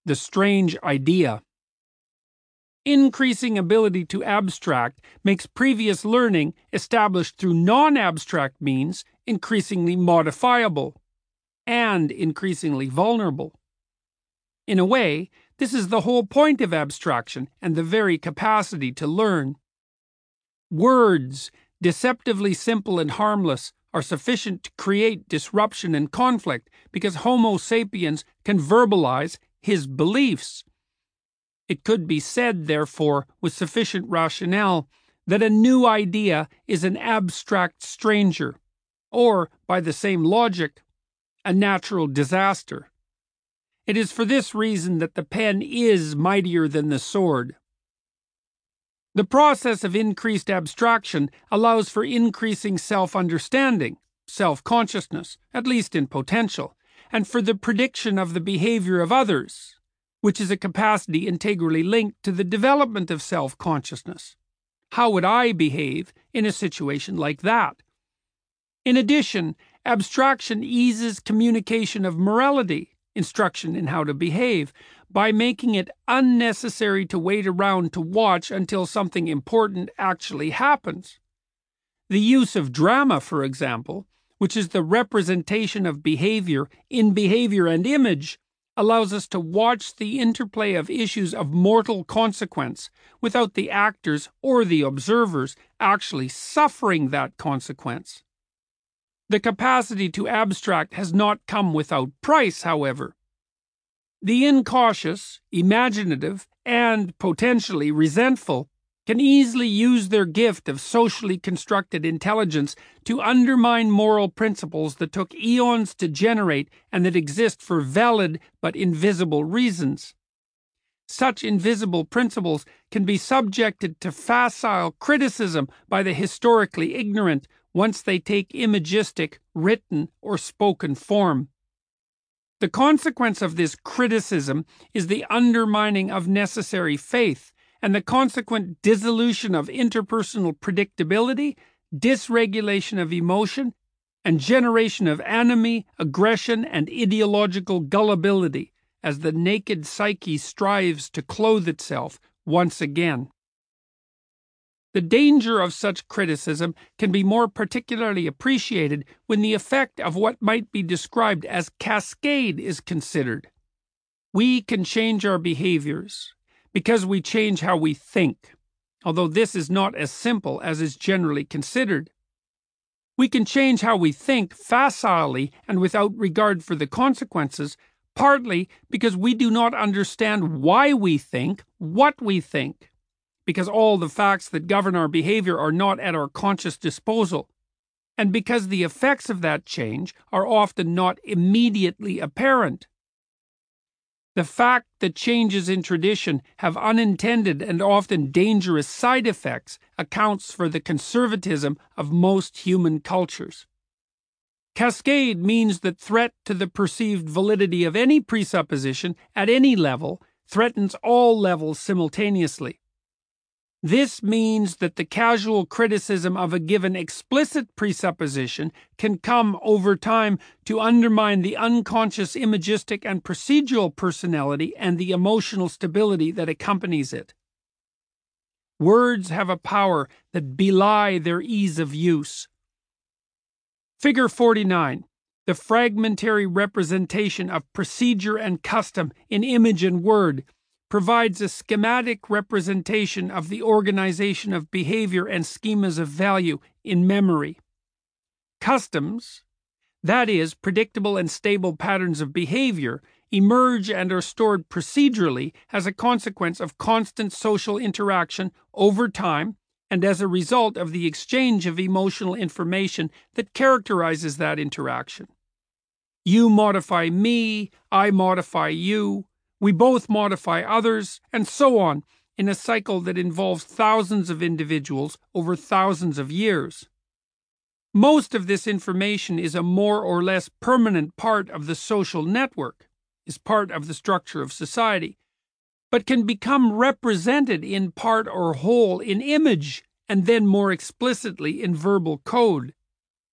The strange idea. Increasing ability to abstract makes previous learning established through non-abstract means increasingly modifiable and increasingly vulnerable. In a way, this is the whole point of abstraction and the very capacity to learn. Words, deceptively simple and harmless, are sufficient to create disruption and conflict because Homo sapiens can verbalize his beliefs. It could be said, therefore, with sufficient rationale, that a new idea is an abstract stranger, or, by the same logic, a natural disaster. It is for this reason that the pen is mightier than the sword. The process of increased abstraction allows for increasing self-understanding, self-consciousness, at least in potential, and for the prediction of the behavior of others, which is a capacity integrally linked to the development of self-consciousness. How would I behave in a situation like that? In addition, abstraction eases communication of morality, instruction in how to behave, by making it unnecessary to wait around to watch until something important actually happens. The use of drama, for example, which is the representation of behavior in behavior and image, allows us to watch the interplay of issues of mortal consequence without the actors or the observers actually suffering that consequence. The capacity to abstract has not come without price, however. The incautious, imaginative, and potentially resentful can easily use their gift of socially constructed intelligence to undermine moral principles that took eons to generate and that exist for valid but invisible reasons. Such invisible principles can be subjected to facile criticism by the historically ignorant once they take imagistic, written, or spoken form. The consequence of this criticism is the undermining of necessary faith, and the consequent dissolution of interpersonal predictability, dysregulation of emotion, and generation of enemy, aggression, and ideological gullibility, as the naked psyche strives to clothe itself once again. The danger of such criticism can be more particularly appreciated when the effect of what might be described as cascade is considered. We can change our behaviors because we change how we think, although this is not as simple as is generally considered. We can change how we think facilely and without regard for the consequences, partly because we do not understand why we think what we think, because all the facts that govern our behavior are not at our conscious disposal, and because the effects of that change are often not immediately apparent. The fact that changes in tradition have unintended and often dangerous side effects accounts for the conservatism of most human cultures. Cascade means that threat to the perceived validity of any presupposition at any level threatens all levels simultaneously. This means that the casual criticism of a given explicit presupposition can come over time to undermine the unconscious imagistic and procedural personality and the emotional stability that accompanies it. Words have a power that belie their ease of use. Figure 49. The fragmentary representation of procedure and custom in image and word provides a schematic representation of the organization of behavior and schemas of value in memory. Customs, that is, predictable and stable patterns of behavior, emerge and are stored procedurally as a consequence of constant social interaction over time and as a result of the exchange of emotional information that characterizes that interaction. You modify me, I modify you, we both modify others, and so on, in a cycle that involves thousands of individuals over thousands of years. Most of this information is a more or less permanent part of the social network, is part of the structure of society, but can become represented in part or whole in image, and then more explicitly in verbal code.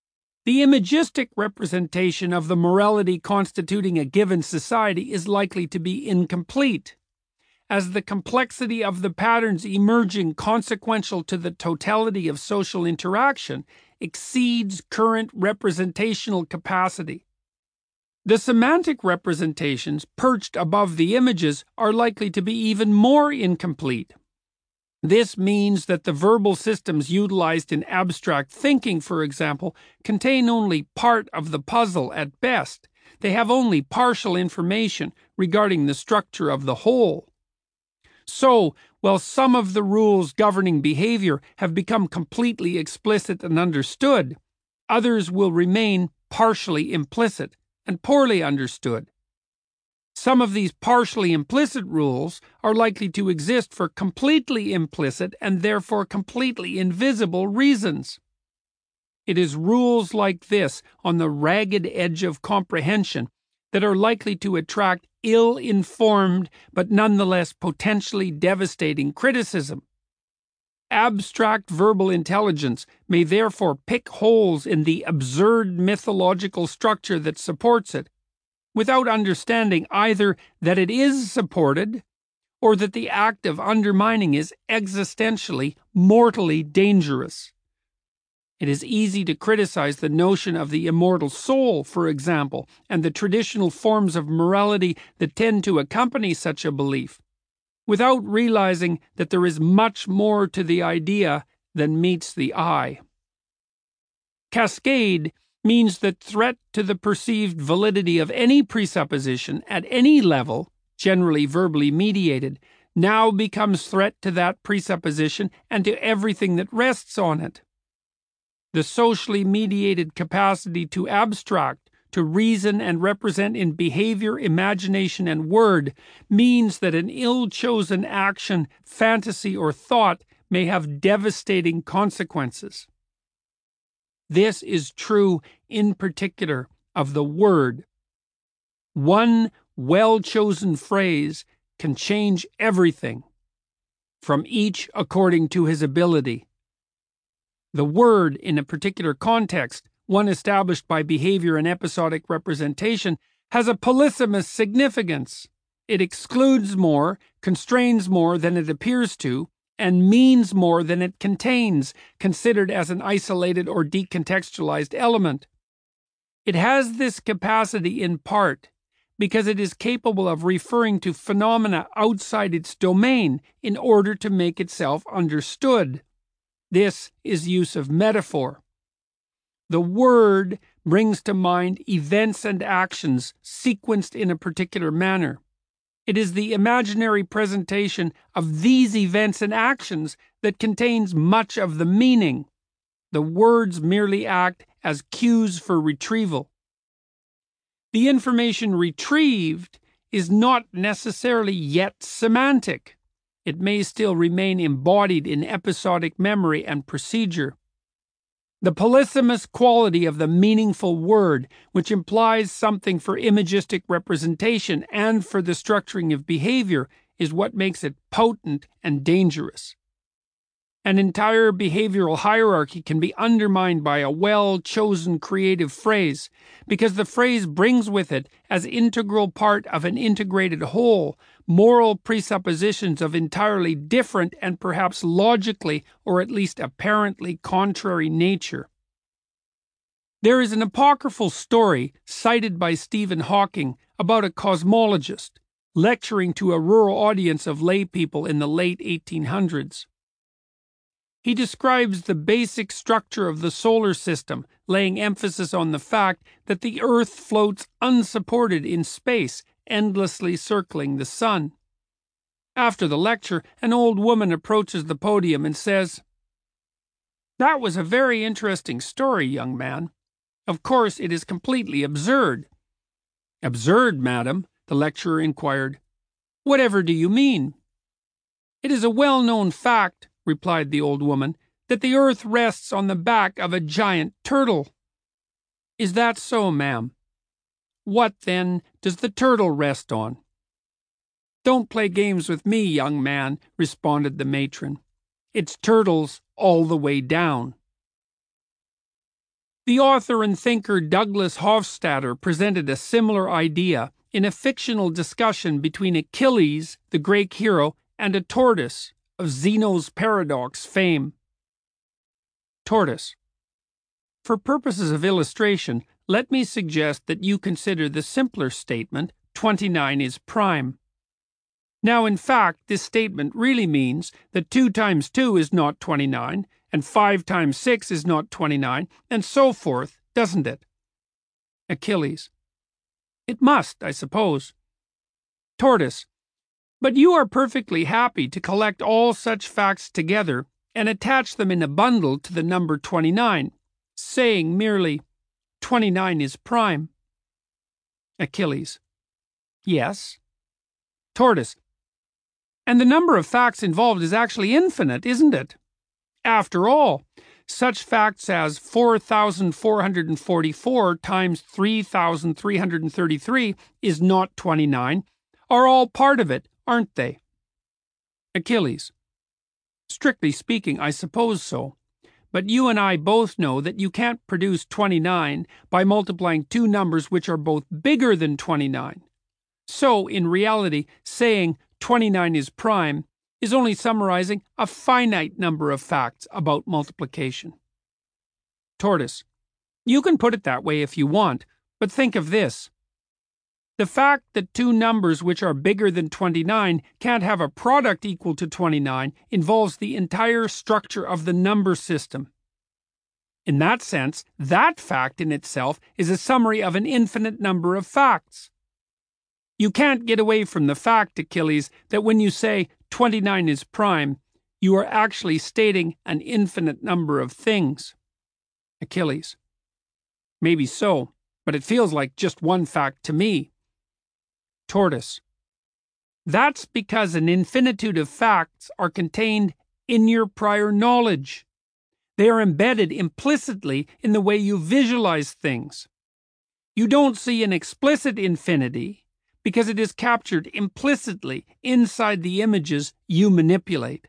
The imagistic representation of the morality constituting a given society is likely to be incomplete, as the complexity of the patterns emerging consequential to the totality of social interaction exceeds current representational capacity. The semantic representations perched above the images are likely to be even more incomplete. This means that the verbal systems utilized in abstract thinking, for example, contain only part of the puzzle at best. They have only partial information regarding the structure of the whole. So, while some of the rules governing behavior have become completely explicit and understood, others will remain partially implicit and poorly understood. Some of these partially implicit rules are likely to exist for completely implicit and therefore completely invisible reasons. It is rules like this on the ragged edge of comprehension that are likely to attract ill-informed but nonetheless potentially devastating criticism. Abstract verbal intelligence may therefore pick holes in the absurd mythological structure that supports it, without understanding either that it is supported or that the act of undermining is existentially, mortally dangerous. It is easy to criticize the notion of the immortal soul, for example, and the traditional forms of morality that tend to accompany such a belief, without realizing that there is much more to the idea than meets the eye. Cascade means that threat to the perceived validity of any presupposition at any level, generally verbally mediated, now becomes threat to that presupposition and to everything that rests on it. The socially mediated capacity to abstract, to reason and represent in behavior, imagination, and word means that an ill-chosen action, fantasy, or thought may have devastating consequences. This is true, in particular, of the word. One well-chosen phrase can change everything, from each according to his ability. The word, in a particular context, one established by behavior and episodic representation, has a polysemous significance. It excludes more, constrains more than it appears to, and means more than it contains, considered as an isolated or decontextualized element. It has this capacity in part because it is capable of referring to phenomena outside its domain in order to make itself understood. This is use of metaphor. The word brings to mind events and actions sequenced in a particular manner. It is the imaginary presentation of these events and actions that contains much of the meaning. The words merely act as cues for retrieval. The information retrieved is not necessarily yet semantic. It may still remain embodied in episodic memory and procedure. The polysemous quality of the meaningful word, which implies something for imagistic representation and for the structuring of behavior, is what makes it potent and dangerous. An entire behavioral hierarchy can be undermined by a well-chosen creative phrase, because the phrase brings with it, as integral part of an integrated whole, moral presuppositions of entirely different and perhaps logically or at least apparently contrary nature. There is an apocryphal story cited by Stephen Hawking about a cosmologist lecturing to a rural audience of lay people in the late 1800s. He describes the basic structure of the solar system, laying emphasis on the fact that the Earth floats unsupported in space, endlessly circling the sun. After the lecture, an old woman approaches the podium and says, "That was a very interesting story, young man. Of course, it is completely absurd." "Absurd, madam?" the lecturer inquired. "Whatever do you mean?" "It is a well-known fact," replied the old woman, "that the earth rests on the back of a giant turtle." "Is that so, ma'am? What, then, does the turtle rest on?" "Don't play games with me, young man," responded the matron. "It's turtles all the way down." The author and thinker Douglas Hofstadter presented a similar idea in a fictional discussion between Achilles, the Greek hero, and a tortoise of Zeno's paradox fame. Tortoise. For purposes of illustration, let me suggest that you consider the simpler statement, 29 is prime. Now, in fact, this statement really means that 2 times 2 is not 29, and 5 times 6 is not 29, and so forth, doesn't it? Achilles. It must, I suppose. Tortoise. But you are perfectly happy to collect all such facts together and attach them in a bundle to the number 29, saying merely, 29 is prime. Achilles. Yes. Tortoise. And the number of facts involved is actually infinite, isn't it? After all, such facts as 4,444 times 3,333 is not 29 are all part of it, aren't they? Achilles. Strictly speaking, I suppose so. But you and I both know that you can't produce 29 by multiplying two numbers which are both bigger than 29. So, in reality, saying 29 is prime is only summarizing a finite number of facts about multiplication. Tortoise. You can put it that way if you want, but think of this. The fact that two numbers which are bigger than 29 can't have a product equal to 29 involves the entire structure of the number system. In that sense, that fact in itself is a summary of an infinite number of facts. You can't get away from the fact, Achilles, that when you say 29 is prime, you are actually stating an infinite number of things. Achilles. Maybe so, but it feels like just one fact to me. Tortoise. That's because an infinitude of facts are contained in your prior knowledge. They are embedded implicitly in the way you visualize things. You don't see an explicit infinity because it is captured implicitly inside the images you manipulate.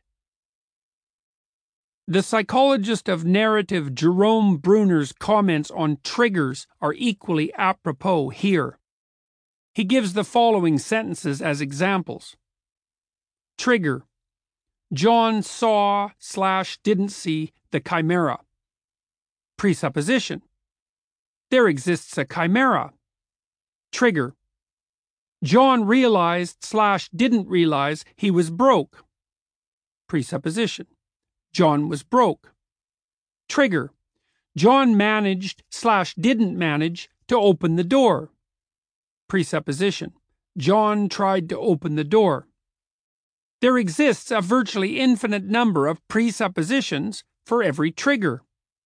The psychologist of narrative Jerome Bruner's comments on triggers are equally apropos here. He gives the following sentences as examples. Trigger. John saw/didn't see the chimera. Presupposition. There exists a chimera. Trigger. John realized/didn't realize he was broke. Presupposition. John was broke. Trigger. John managed/didn't manage to open the door. Presupposition. John tried to open the door. There exists a virtually infinite number of presuppositions for every trigger.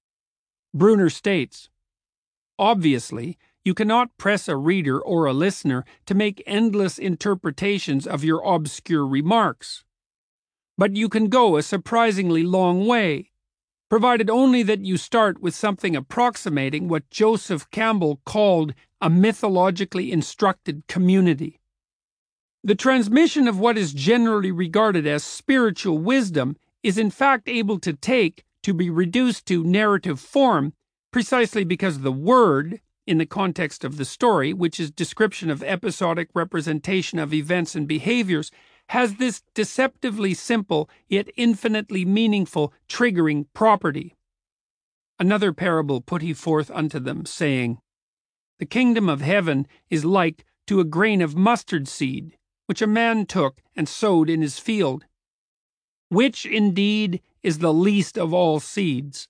Bruner states, obviously, you cannot press a reader or a listener to make endless interpretations of your obscure remarks. But you can go a surprisingly long way, provided only that you start with something approximating what Joseph Campbell called a mythologically instructed community. The transmission of what is generally regarded as spiritual wisdom is in fact able to be reduced to narrative form precisely because the word, in the context of the story, which is description of episodic representation of events and behaviors, has this deceptively simple yet infinitely meaningful triggering property. Another parable put he forth unto them, saying, the kingdom of heaven is like to a grain of mustard seed, which a man took and sowed in his field, which indeed is the least of all seeds.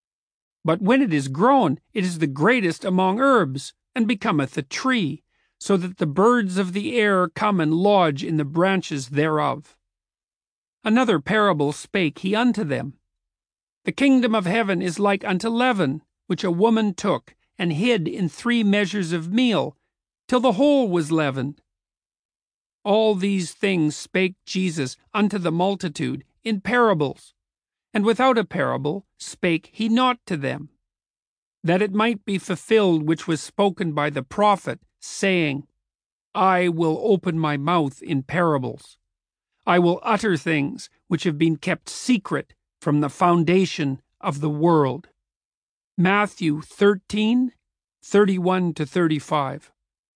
But when it is grown, it is the greatest among herbs, and becometh a tree, so that the birds of the air come and lodge in the branches thereof. Another parable spake he unto them. The kingdom of heaven is like unto leaven, which a woman took, and hid in 3 measures of meal, till the whole was leavened. All these things spake Jesus unto the multitude in parables, and without a parable spake he not to them, that it might be fulfilled which was spoken by the prophet, saying, I will open my mouth in parables. I will utter things which have been kept secret from the foundation of the world. Matthew 13:31-35.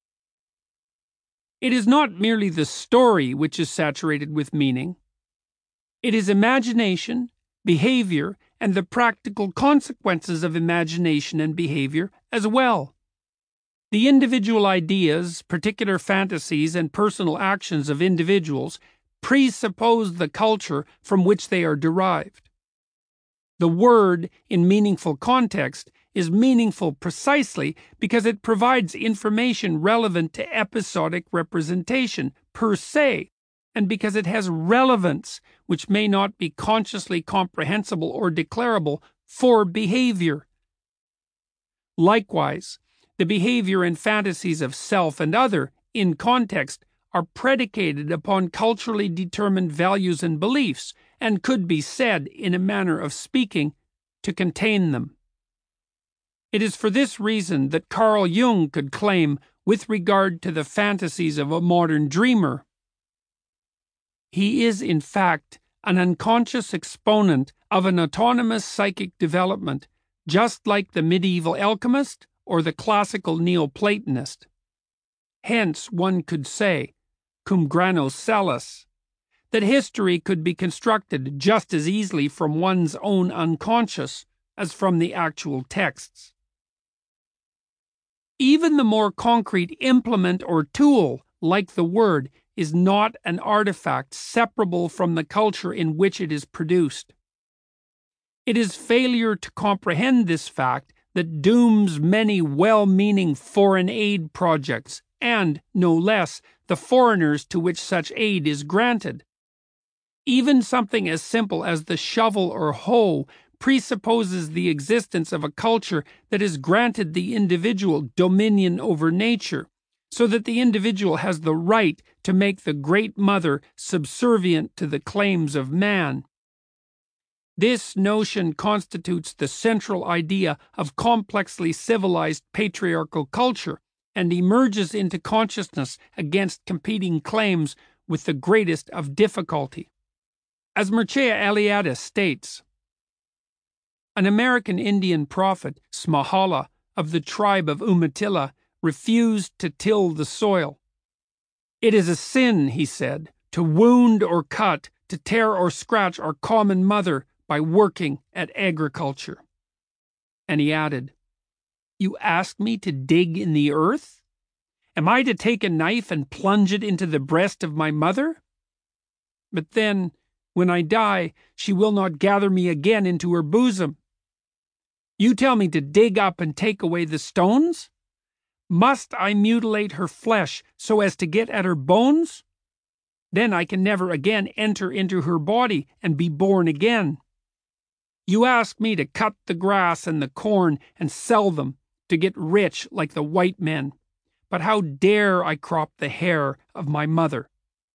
It is not merely the story which is saturated with meaning. It is imagination, behavior, and the practical consequences of imagination and behavior as well. The individual ideas, particular fantasies, and personal actions of individuals presuppose the culture from which they are derived. The word, in meaningful context, is meaningful precisely because it provides information relevant to episodic representation per se, and because it has relevance which may not be consciously comprehensible or declarable for behavior. Likewise, the behavior and fantasies of self and other, in context, are predicated upon culturally determined values and beliefs, and could be said, in a manner of speaking, to contain them. It is for this reason that Carl Jung could claim, with regard to the fantasies of a modern dreamer, he is in fact an unconscious exponent of an autonomous psychic development, just like the medieval alchemist or the classical Neoplatonist. Hence one could say, cum grano salis, that history could be constructed just as easily from one's own unconscious as from the actual texts. Even the more concrete implement or tool, like the word, is not an artifact separable from the culture in which it is produced. It is failure to comprehend this fact that dooms many well-meaning foreign aid projects and, no less, the foreigners to which such aid is granted. Even something as simple as the shovel or hoe presupposes the existence of a culture that has granted the individual dominion over nature, so that the individual has the right to make the Great Mother subservient to the claims of man. This notion constitutes the central idea of complexly civilized patriarchal culture, and emerges into consciousness against competing claims with the greatest of difficulty. As Mircea Eliade states, an American Indian prophet, Smahala, of the tribe of Umatilla, refused to till the soil. It is a sin, he said, to wound or cut, to tear or scratch our common mother by working at agriculture. And he added, "You ask me to dig in the earth? Am I to take a knife and plunge it into the breast of my mother? But then, when I die, she will not gather me again into her bosom. You tell me to dig up and take away the stones? Must I mutilate her flesh so as to get at her bones? Then I can never again enter into her body and be born again. You ask me to cut the grass and the corn and sell them, to get rich like the white men. But how dare I crop the hair of my mother?"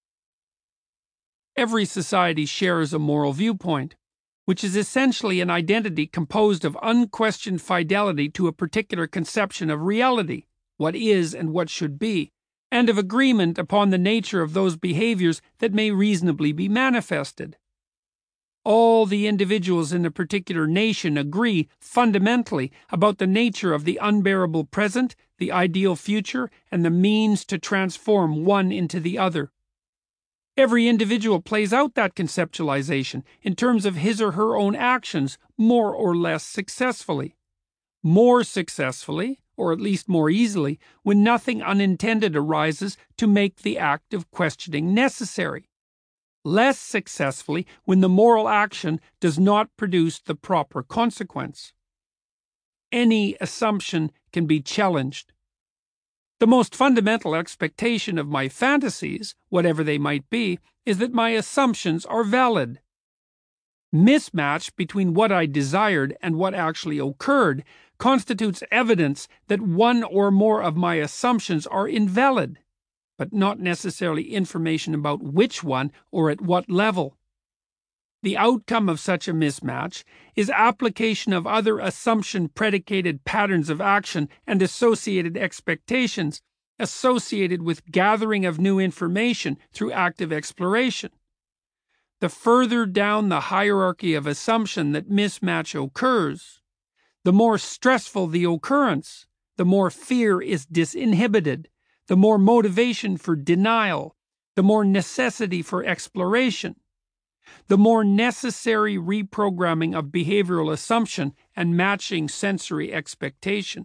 Every society shares a moral viewpoint, which is essentially an identity composed of unquestioned fidelity to a particular conception of reality, what is and what should be, and of agreement upon the nature of those behaviors that may reasonably be manifested. All the individuals in a particular nation agree fundamentally about the nature of the unbearable present, the ideal future, and the means to transform one into the other. Every individual plays out that conceptualization in terms of his or her own actions more or less successfully. More successfully, or at least more easily, when nothing unintended arises to make the act of questioning necessary. Less successfully when the moral action does not produce the proper consequence. Any assumption can be challenged. The most fundamental expectation of my fantasies, whatever they might be, is that my assumptions are valid. Mismatch between what I desired and what actually occurred constitutes evidence that one or more of my assumptions are invalid, but not necessarily information about which one or at what level. The outcome of such a mismatch is application of other assumption-predicated patterns of action and associated expectations associated with gathering of new information through active exploration. The further down the hierarchy of assumption that mismatch occurs, The more stressful the occurrence, the more fear is disinhibited, the more motivation for denial, the more necessity for exploration, the more necessary reprogramming of behavioral assumption and matching sensory expectation.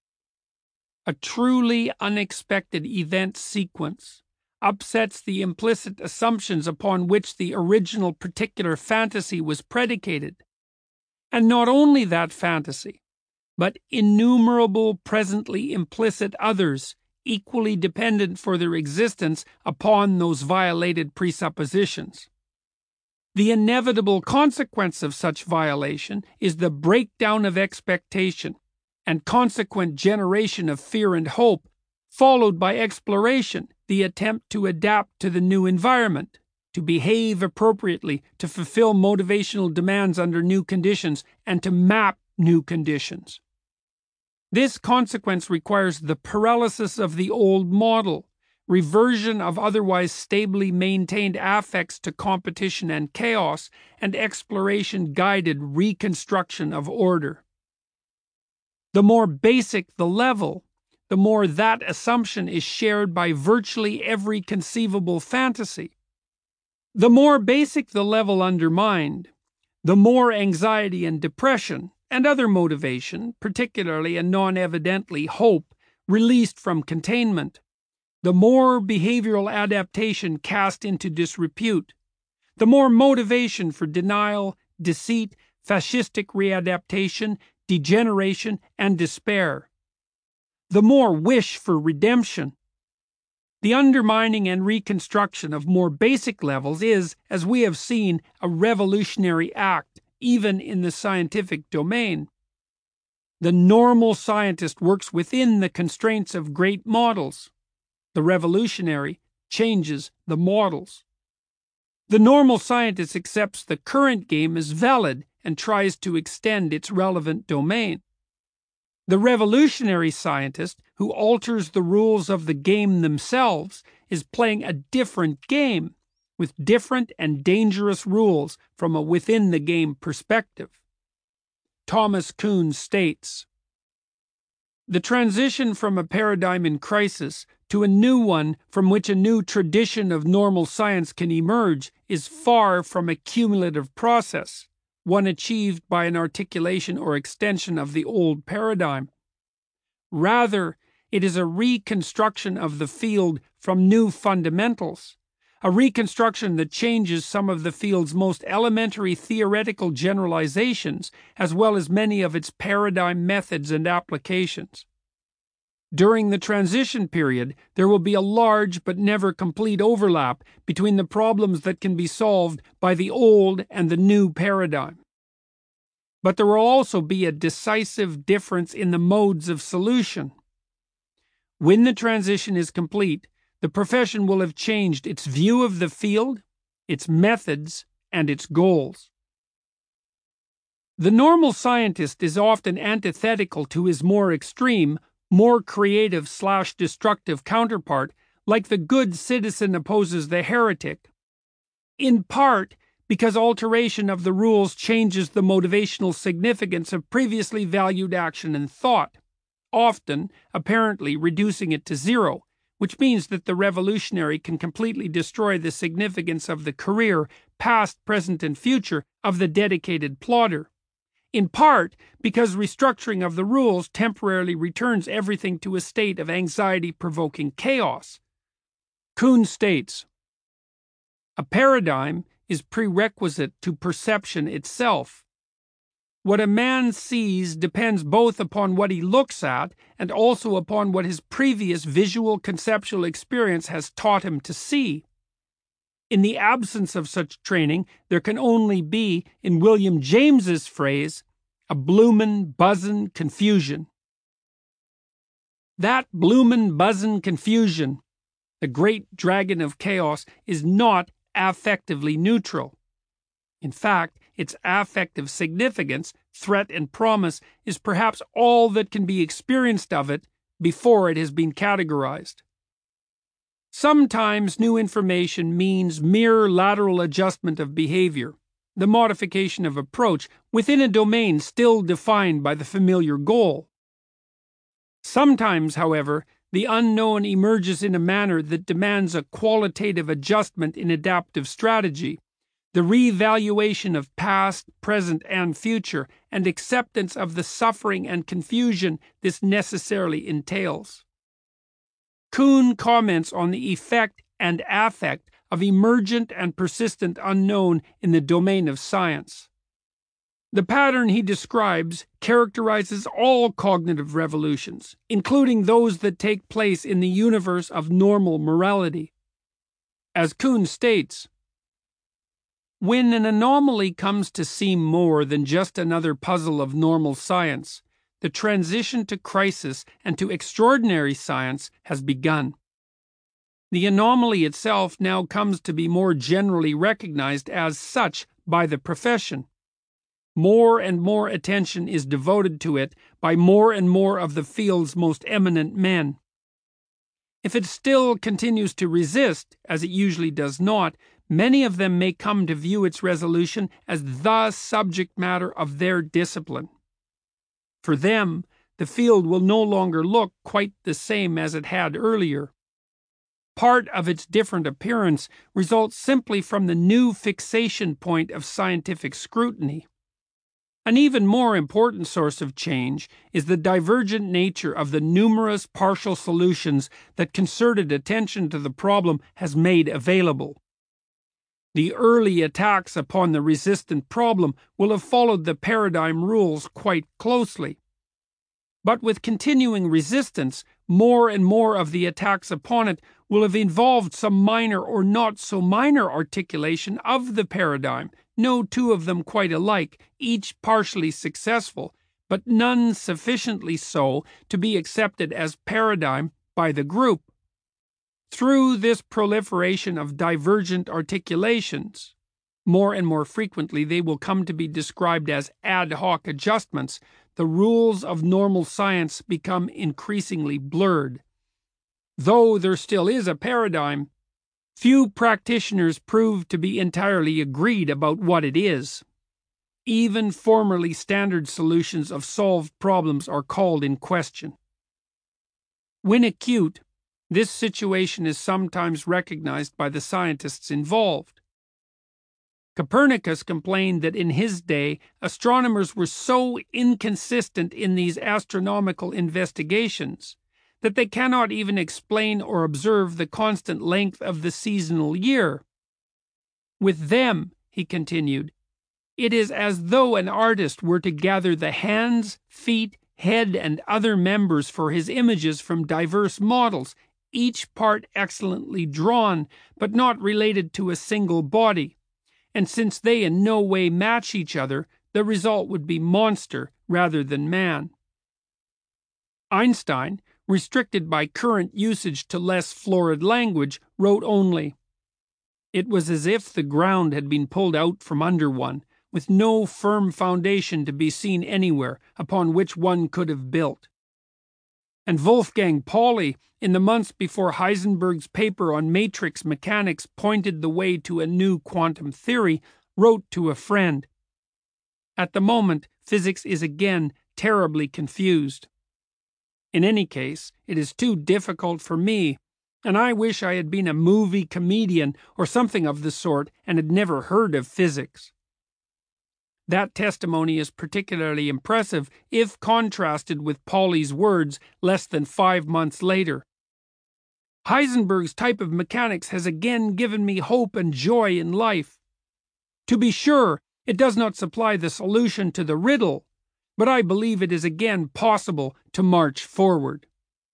A truly unexpected event sequence upsets the implicit assumptions upon which the original particular fantasy was predicated. And not only that fantasy, but innumerable presently implicit others equally dependent for their existence upon those violated presuppositions. The inevitable consequence of such violation is the breakdown of expectation and consequent generation of fear and hope, followed by exploration, the attempt to adapt to the new environment, to behave appropriately, to fulfill motivational demands under new conditions, and to map new conditions. This consequence requires the paralysis of the old model, reversion of otherwise stably maintained affects to competition and chaos, and exploration-guided reconstruction of order. The more basic the level, the more that assumption is shared by virtually every conceivable fantasy. The more basic the level undermined, the more anxiety and depression, and other motivation, particularly and non-evidently hope, released from containment, the more behavioral adaptation cast into disrepute, the more motivation for denial, deceit, fascistic readaptation, degeneration, and despair, the more wish for redemption. The undermining and reconstruction of more basic levels is, as we have seen, a revolutionary act, even in the scientific domain. The normal scientist works within the constraints of great models. The revolutionary changes the models. The normal scientist accepts the current game as valid and tries to extend its relevant domain. The revolutionary scientist, who alters the rules of the game themselves, is playing a different game, with different and dangerous rules from a within-the-game perspective. Thomas Kuhn states, "The transition from a paradigm in crisis to a new one from which a new tradition of normal science can emerge is far from a cumulative process, one achieved by an articulation or extension of the old paradigm. Rather, it is a reconstruction of the field from new fundamentals, a reconstruction that changes some of the field's most elementary theoretical generalizations, as well as many of its paradigm methods and applications. During the transition period, there will be a large but never complete overlap between the problems that can be solved by the old and the new paradigm. But there will also be a decisive difference in the modes of solution. When the transition is complete, the profession will have changed its view of the field, its methods, and its goals." The normal scientist is often antithetical to his more extreme, more creative/destructive counterpart, like the good citizen opposes the heretic, in part because alteration of the rules changes the motivational significance of previously valued action and thought, often apparently reducing it to zero, which means that the revolutionary can completely destroy the significance of the career, past, present, and future, of the dedicated plodder. In part because restructuring of the rules temporarily returns everything to a state of anxiety-provoking chaos. Kuhn states, "A paradigm is prerequisite to perception itself. What a man sees depends both upon what he looks at and also upon what his previous visual conceptual experience has taught him to see. In the absence of such training, there can only be, in William James's phrase, a bloomin', buzzin' confusion. That bloomin', buzzin' confusion, the great dragon of chaos, is not affectively neutral. In fact, its affective significance, threat, and promise is perhaps all that can be experienced of it before it has been categorized. Sometimes new information means mere lateral adjustment of behavior, the modification of approach within a domain still defined by the familiar goal. Sometimes, however, the unknown emerges in a manner that demands a qualitative adjustment in adaptive strategy, the revaluation of past, present, and future, and acceptance of the suffering and confusion this necessarily entails. Kuhn comments on the effect and affect of emergent and persistent unknown in the domain of science. The pattern he describes characterizes all cognitive revolutions, including those that take place in the universe of normal morality. As Kuhn states, when an anomaly comes to seem more than just another puzzle of normal science, the transition to crisis and to extraordinary science has begun. The anomaly itself now comes to be more generally recognized as such by the profession. More and more attention is devoted to it by more and more of the field's most eminent men. If it still continues to resist, as it usually does not, many of them may come to view its resolution as the subject matter of their discipline. For them, the field will no longer look quite the same as it had earlier. Part of its different appearance results simply from the new fixation point of scientific scrutiny. An even more important source of change is the divergent nature of the numerous partial solutions that concerted attention to the problem has made available. The early attacks upon the resistant problem will have followed the paradigm rules quite closely. But with continuing resistance, more and more of the attacks upon it will have involved some minor or not so minor articulation of the paradigm, no two of them quite alike, each partially successful, but none sufficiently so to be accepted as paradigm by the group. Through this proliferation of divergent articulations, more and more frequently they will come to be described as ad hoc adjustments, the rules of normal science become increasingly blurred. Though there still is a paradigm, few practitioners prove to be entirely agreed about what it is. Even formerly standard solutions of solved problems are called in question. When acute, this situation is sometimes recognized by the scientists involved. Copernicus complained that in his day astronomers were so inconsistent in these astronomical investigations that they cannot even explain or observe the constant length of the seasonal year. With them, he continued, it is as though an artist were to gather the hands, feet, head, and other members for his images from diverse models, each part excellently drawn, but not related to a single body. And since they in no way match each other, the result would be monster rather than man. Einstein, restricted by current usage to less florid language, wrote only, "It was as if the ground had been pulled out from under one, with no firm foundation to be seen anywhere upon which one could have built." And Wolfgang Pauli, in the months before Heisenberg's paper on matrix mechanics pointed the way to a new quantum theory, wrote to a friend, "At the moment, physics is again terribly confused. In any case, it is too difficult for me, and I wish I had been a movie comedian or something of the sort and had never heard of physics." That testimony is particularly impressive if contrasted with Pauli's words less than 5 months later. Heisenberg's type of mechanics has again given me hope and joy in life. To be sure, it does not supply the solution to the riddle, but I believe it is again possible to march forward.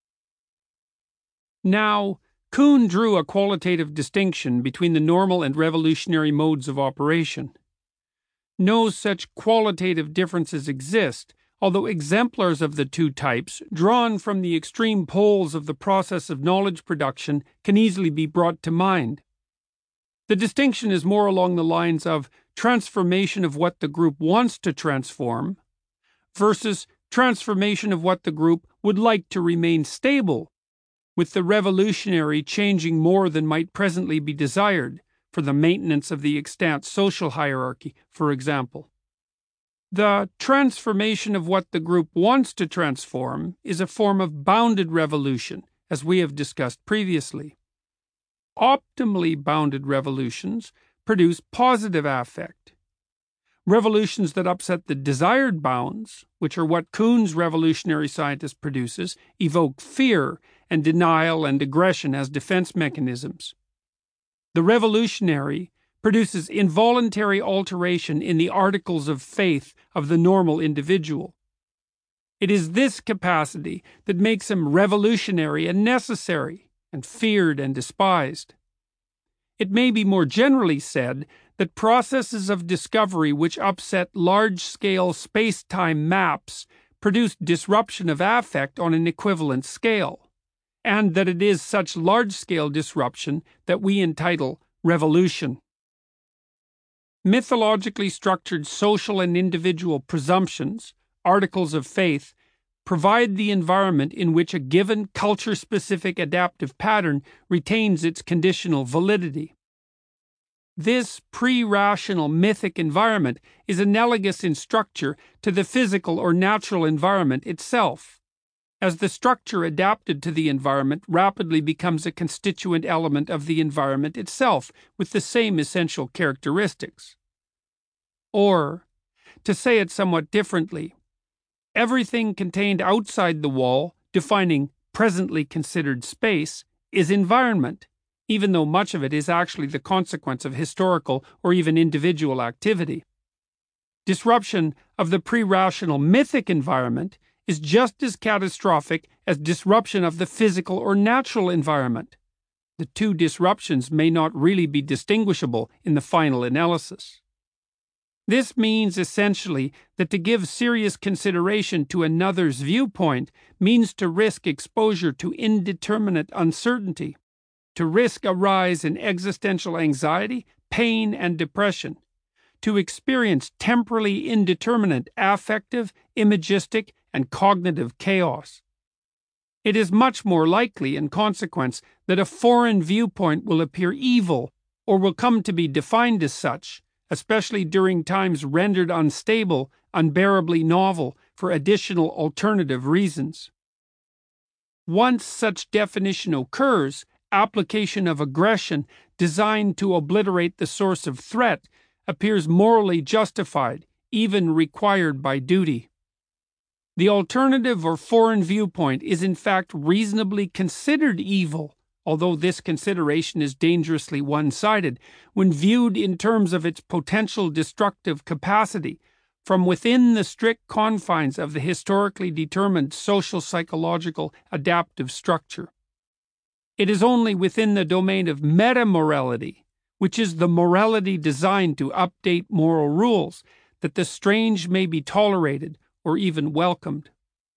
Now, Kuhn drew a qualitative distinction between the normal and revolutionary modes of operation. No such qualitative differences exist, although exemplars of the two types, drawn from the extreme poles of the process of knowledge production, can easily be brought to mind. The distinction is more along the lines of transformation of what the group wants to transform versus transformation of what the group would like to remain stable, with the revolutionary changing more than might presently be desired, for the maintenance of the extant social hierarchy, for example. The transformation of what the group wants to transform is a form of bounded revolution, as we have discussed previously. Optimally bounded revolutions produce positive affect. Revolutions that upset the desired bounds, which are what Kuhn's revolutionary scientist produces, evoke fear and denial and aggression as defense mechanisms. The revolutionary produces involuntary alteration in the articles of faith of the normal individual. It is this capacity that makes him revolutionary and necessary, and feared and despised. It may be more generally said that processes of discovery which upset large-scale space-time maps produce disruption of affect on an equivalent scale, and that it is such large-scale disruption that we entitle revolution. Mythologically structured social and individual presumptions, articles of faith, provide the environment in which a given culture-specific adaptive pattern retains its conditional validity. This pre-rational mythic environment is analogous in structure to the physical or natural environment itself, as the structure adapted to the environment rapidly becomes a constituent element of the environment itself with the same essential characteristics. Or, to say it somewhat differently, everything contained outside the wall, defining presently considered space, is environment, even though much of it is actually the consequence of historical or even individual activity. Disruption of the pre-rational mythic environment is just as catastrophic as disruption of the physical or natural environment. The two disruptions may not really be distinguishable in the final analysis. This means essentially that to give serious consideration to another's viewpoint means to risk exposure to indeterminate uncertainty, to risk a rise in existential anxiety, pain, and depression, to experience temporally indeterminate affective, imagistic, and cognitive chaos. It is much more likely, in consequence, that a foreign viewpoint will appear evil or will come to be defined as such, especially during times rendered unstable, unbearably novel, for additional alternative reasons. Once such definition occurs, application of aggression designed to obliterate the source of threat appears morally justified, even required by duty. The alternative or foreign viewpoint is in fact reasonably considered evil, although this consideration is dangerously one-sided when viewed in terms of its potential destructive capacity from within the strict confines of the historically determined social-psychological adaptive structure. It is only within the domain of meta-morality, which is the morality designed to update moral rules, that the strange may be tolerated or even welcomed.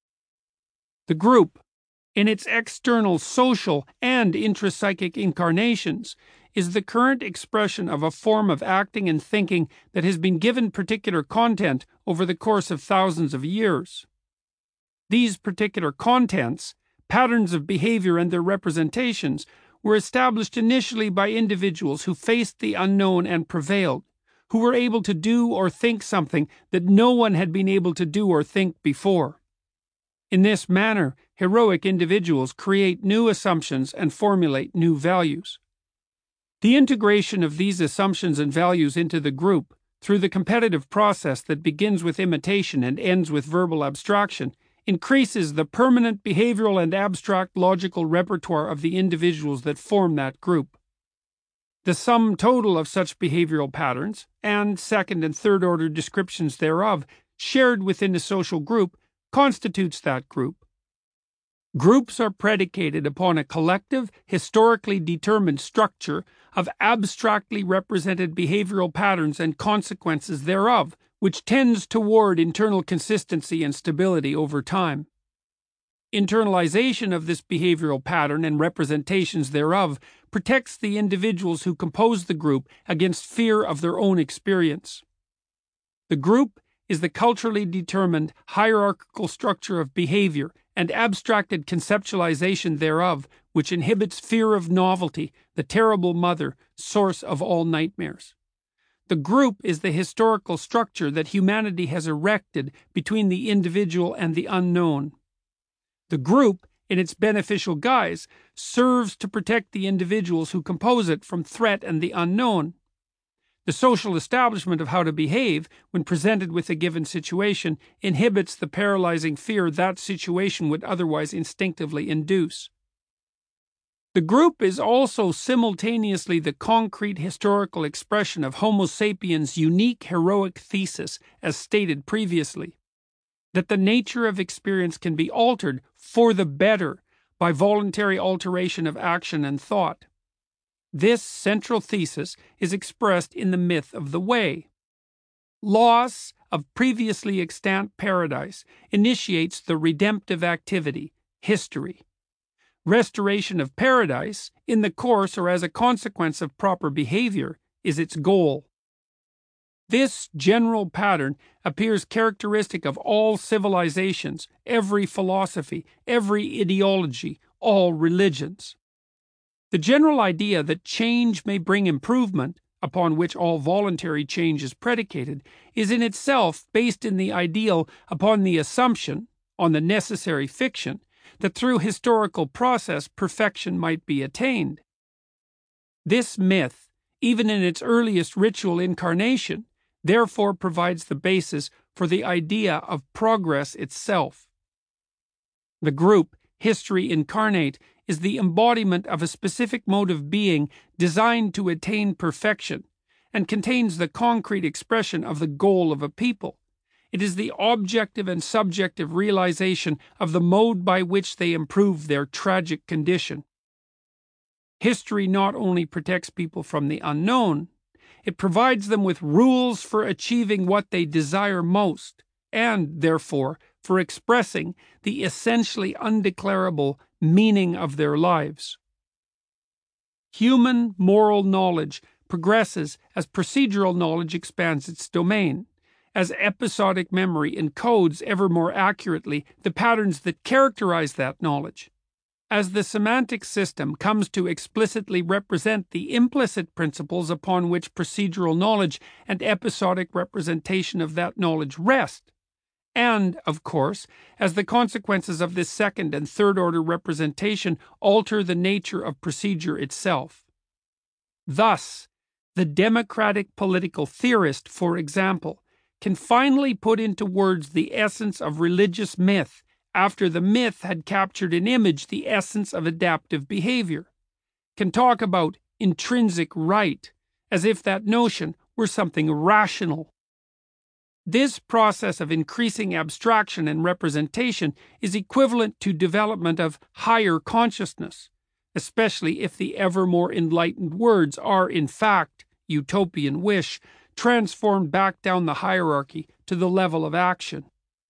The group, in its external social and intrapsychic incarnations, is the current expression of a form of acting and thinking that has been given particular content over the course of thousands of years. These particular contents, patterns of behavior and their representations, were established initially by individuals who faced the unknown and prevailed, who were able to do or think something that no one had been able to do or think before. In this manner, heroic individuals create new assumptions and formulate new values. The integration of these assumptions and values into the group, through the competitive process that begins with imitation and ends with verbal abstraction, increases the permanent behavioral and abstract logical repertoire of the individuals that form that group. The sum total of such behavioral patterns, and second and third order descriptions thereof, shared within a social group, constitutes that group. Groups are predicated upon a collective, historically determined structure of abstractly represented behavioral patterns and consequences thereof, which tends toward internal consistency and stability over time. Internalization of this behavioral pattern and representations thereof protects the individuals who compose the group against fear of their own experience. The group is the culturally determined hierarchical structure of behavior and abstracted conceptualization thereof which inhibits fear of novelty, the terrible mother, source of all nightmares. The group is the historical structure that humanity has erected between the individual and the unknown. The group, in its beneficial guise, serves to protect the individuals who compose it from threat and the unknown. The social establishment of how to behave, when presented with a given situation, inhibits the paralyzing fear that situation would otherwise instinctively induce. The group is also simultaneously the concrete historical expression of Homo sapiens' unique heroic thesis, as stated previously, that the nature of experience can be altered for the better by voluntary alteration of action and thought. This central thesis is expressed in the myth of the Way. Loss of previously extant paradise initiates the redemptive activity, history. Restoration of paradise, in the course or as a consequence of proper behavior, is its goal. This general pattern appears characteristic of all civilizations, every philosophy, every ideology, all religions. The general idea that change may bring improvement, upon which all voluntary change is predicated, is in itself based in the ideal upon the assumption, on the necessary fiction, that through historical process perfection might be attained. This myth, even in its earliest ritual incarnation, therefore provides the basis for the idea of progress itself. The group, history incarnate, is the embodiment of a specific mode of being designed to attain perfection, and contains the concrete expression of the goal of a people. It is the objective and subjective realization of the mode by which they improve their tragic condition. History not only protects people from the unknown, it provides them with rules for achieving what they desire most, and, therefore, for expressing the essentially undeclarable meaning of their lives. Human moral knowledge progresses as procedural knowledge expands its domain, as episodic memory encodes ever more accurately the patterns that characterize that knowledge. As the semantic system comes to explicitly represent the implicit principles upon which procedural knowledge and episodic representation of that knowledge rest, and, of course, as the consequences of this second and third order representation alter the nature of procedure itself. Thus, the democratic political theorist, for example, can finally put into words the essence of religious myth after the myth had captured in image the essence of adaptive behavior, can talk about intrinsic right as if that notion were something rational. This process of increasing abstraction and representation is equivalent to development of higher consciousness, especially if the ever more enlightened words are, in fact, utopian wish, transformed back down the hierarchy to the level of action.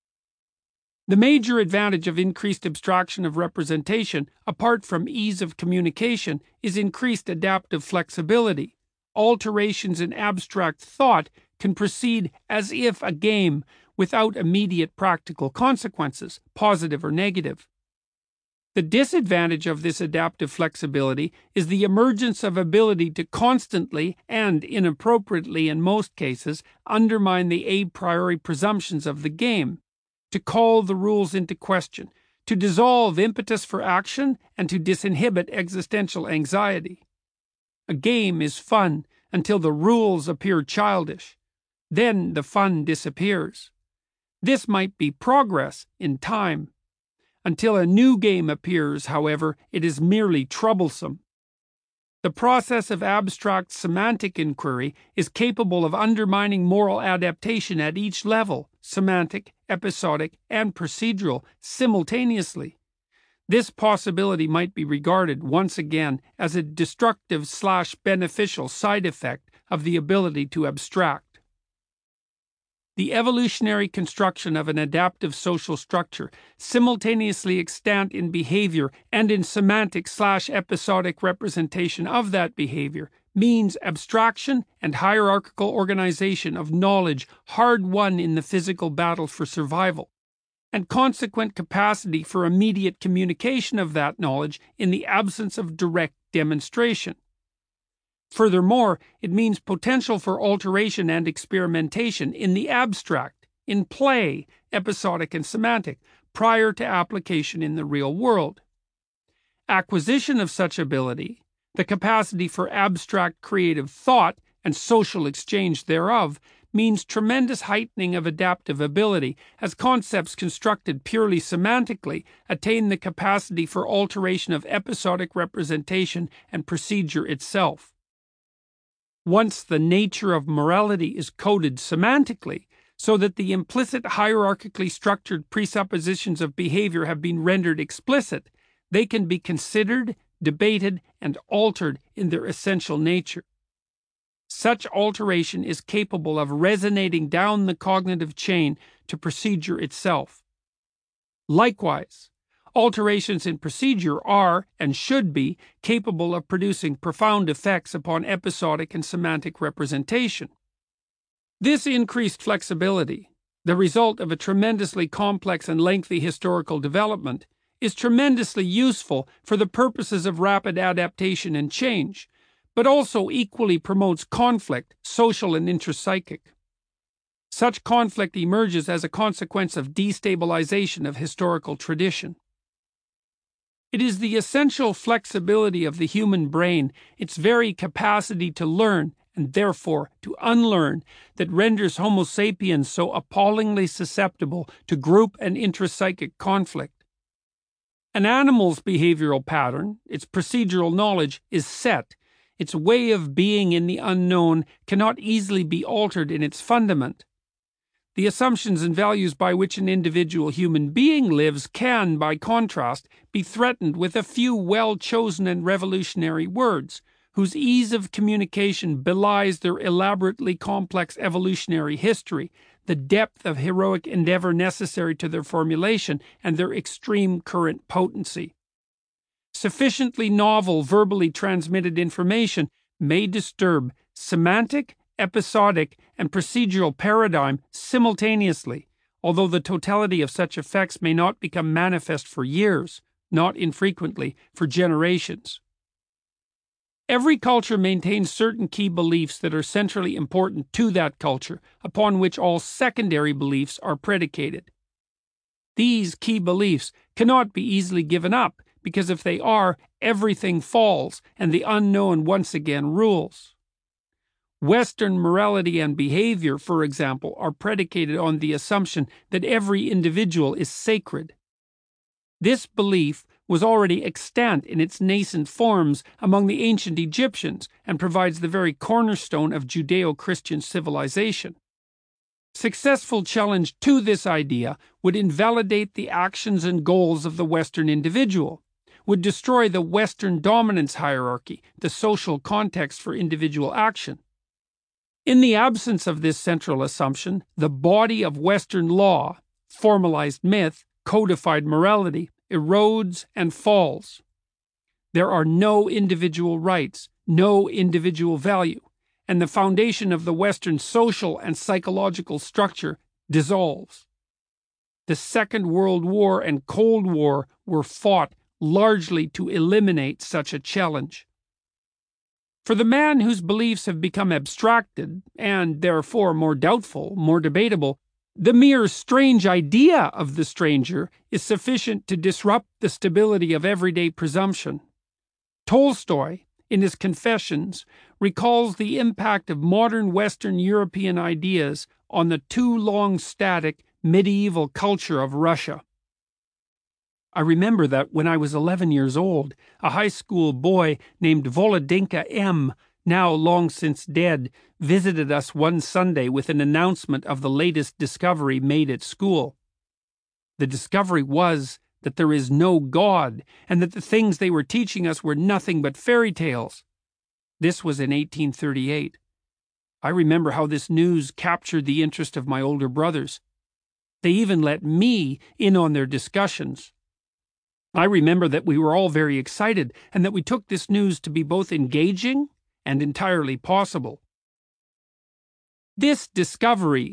The major advantage of increased abstraction of representation, apart from ease of communication, is increased adaptive flexibility. Alterations in abstract thought can proceed as if a game, without immediate practical consequences, positive or negative. The disadvantage of this adaptive flexibility is the emergence of ability to constantly, and inappropriately in most cases, undermine the a priori presumptions of the game, to call the rules into question, to dissolve impetus for action, and to disinhibit existential anxiety. A game is fun until the rules appear childish. Then the fun disappears. This might be progress in time. Until a new game appears, however, it is merely troublesome. The process of abstract semantic inquiry is capable of undermining moral adaptation at each level, semantic, episodic, and procedural, simultaneously. This possibility might be regarded, once again, as a destructive/beneficial side effect of the ability to abstract. The evolutionary construction of an adaptive social structure, simultaneously extant in behavior and in semantic/episodic representation of that behavior, means abstraction and hierarchical organization of knowledge hard won in the physical battle for survival. and consequent capacity for immediate communication of that knowledge in the absence of direct demonstration. Furthermore, it means potential for alteration and experimentation in the abstract, in play, episodic and semantic, prior to application in the real world. Acquisition of such ability, the capacity for abstract creative thought and social exchange thereof, means tremendous heightening of adaptive ability, as concepts constructed purely semantically attain the capacity for alteration of episodic representation and procedure itself. Once the nature of morality is coded semantically, so that the implicit hierarchically structured presuppositions of behavior have been rendered explicit, they can be considered, debated, and altered in their essential nature. Such alteration is capable of resonating down the cognitive chain to procedure itself. Likewise, alterations in procedure are, and should be, capable of producing profound effects upon episodic and semantic representation. This increased flexibility, the result of a tremendously complex and lengthy historical development, is tremendously useful for the purposes of rapid adaptation and change, but also equally promotes conflict, social and intrapsychic. Such conflict emerges as a consequence of destabilization of historical tradition. It is the essential flexibility of the human brain, its very capacity to learn and therefore to unlearn, that renders Homo sapiens so appallingly susceptible to group and intrapsychic conflict. An animal's behavioral pattern, its procedural knowledge, is set. Its way of being in the unknown cannot easily be altered in its fundament. The assumptions and values by which an individual human being lives can, by contrast, be threatened with a few well-chosen and revolutionary words, whose ease of communication belies their elaborately complex evolutionary history, the depth of heroic endeavor necessary to their formulation, and their extreme current potency. Sufficiently novel verbally transmitted information may disturb semantic, episodic, and procedural paradigm simultaneously, although the totality of such effects may not become manifest for years, not infrequently for generations. Every culture maintains certain key beliefs that are centrally important to that culture, upon which all secondary beliefs are predicated. These key beliefs cannot be easily given up, because if they are, everything falls, and the unknown once again rules. Western morality and behavior, for example, are predicated on the assumption that every individual is sacred. This belief was already extant in its nascent forms among the ancient Egyptians and provides the very cornerstone of Judeo-Christian civilization. Successful challenge to this idea would invalidate the actions and goals of the Western individual, would destroy the Western dominance hierarchy, the social context for individual action. In the absence of this central assumption, the body of Western law, formalized myth, codified morality, erodes and falls. There are no individual rights, no individual value, and the foundation of the Western social and psychological structure dissolves. The Second World War and Cold War were fought largely to eliminate such a challenge. For the man whose beliefs have become abstracted, and therefore more doubtful, more debatable, the mere strange idea of the stranger is sufficient to disrupt the stability of everyday presumption. Tolstoy, in his Confessions, recalls the impact of modern Western European ideas on the too long static medieval culture of Russia. I remember that when I was 11 years old, a high school boy named Volodinka M., now long since dead, visited us one Sunday with an announcement of the latest discovery made at school. The discovery was that there is no God, and that the things they were teaching us were nothing but fairy tales. This was in 1838. I remember how this news captured the interest of my older brothers. They even let me in on their discussions. I remember that we were all very excited, and that we took this news to be both engaging and entirely possible. This discovery,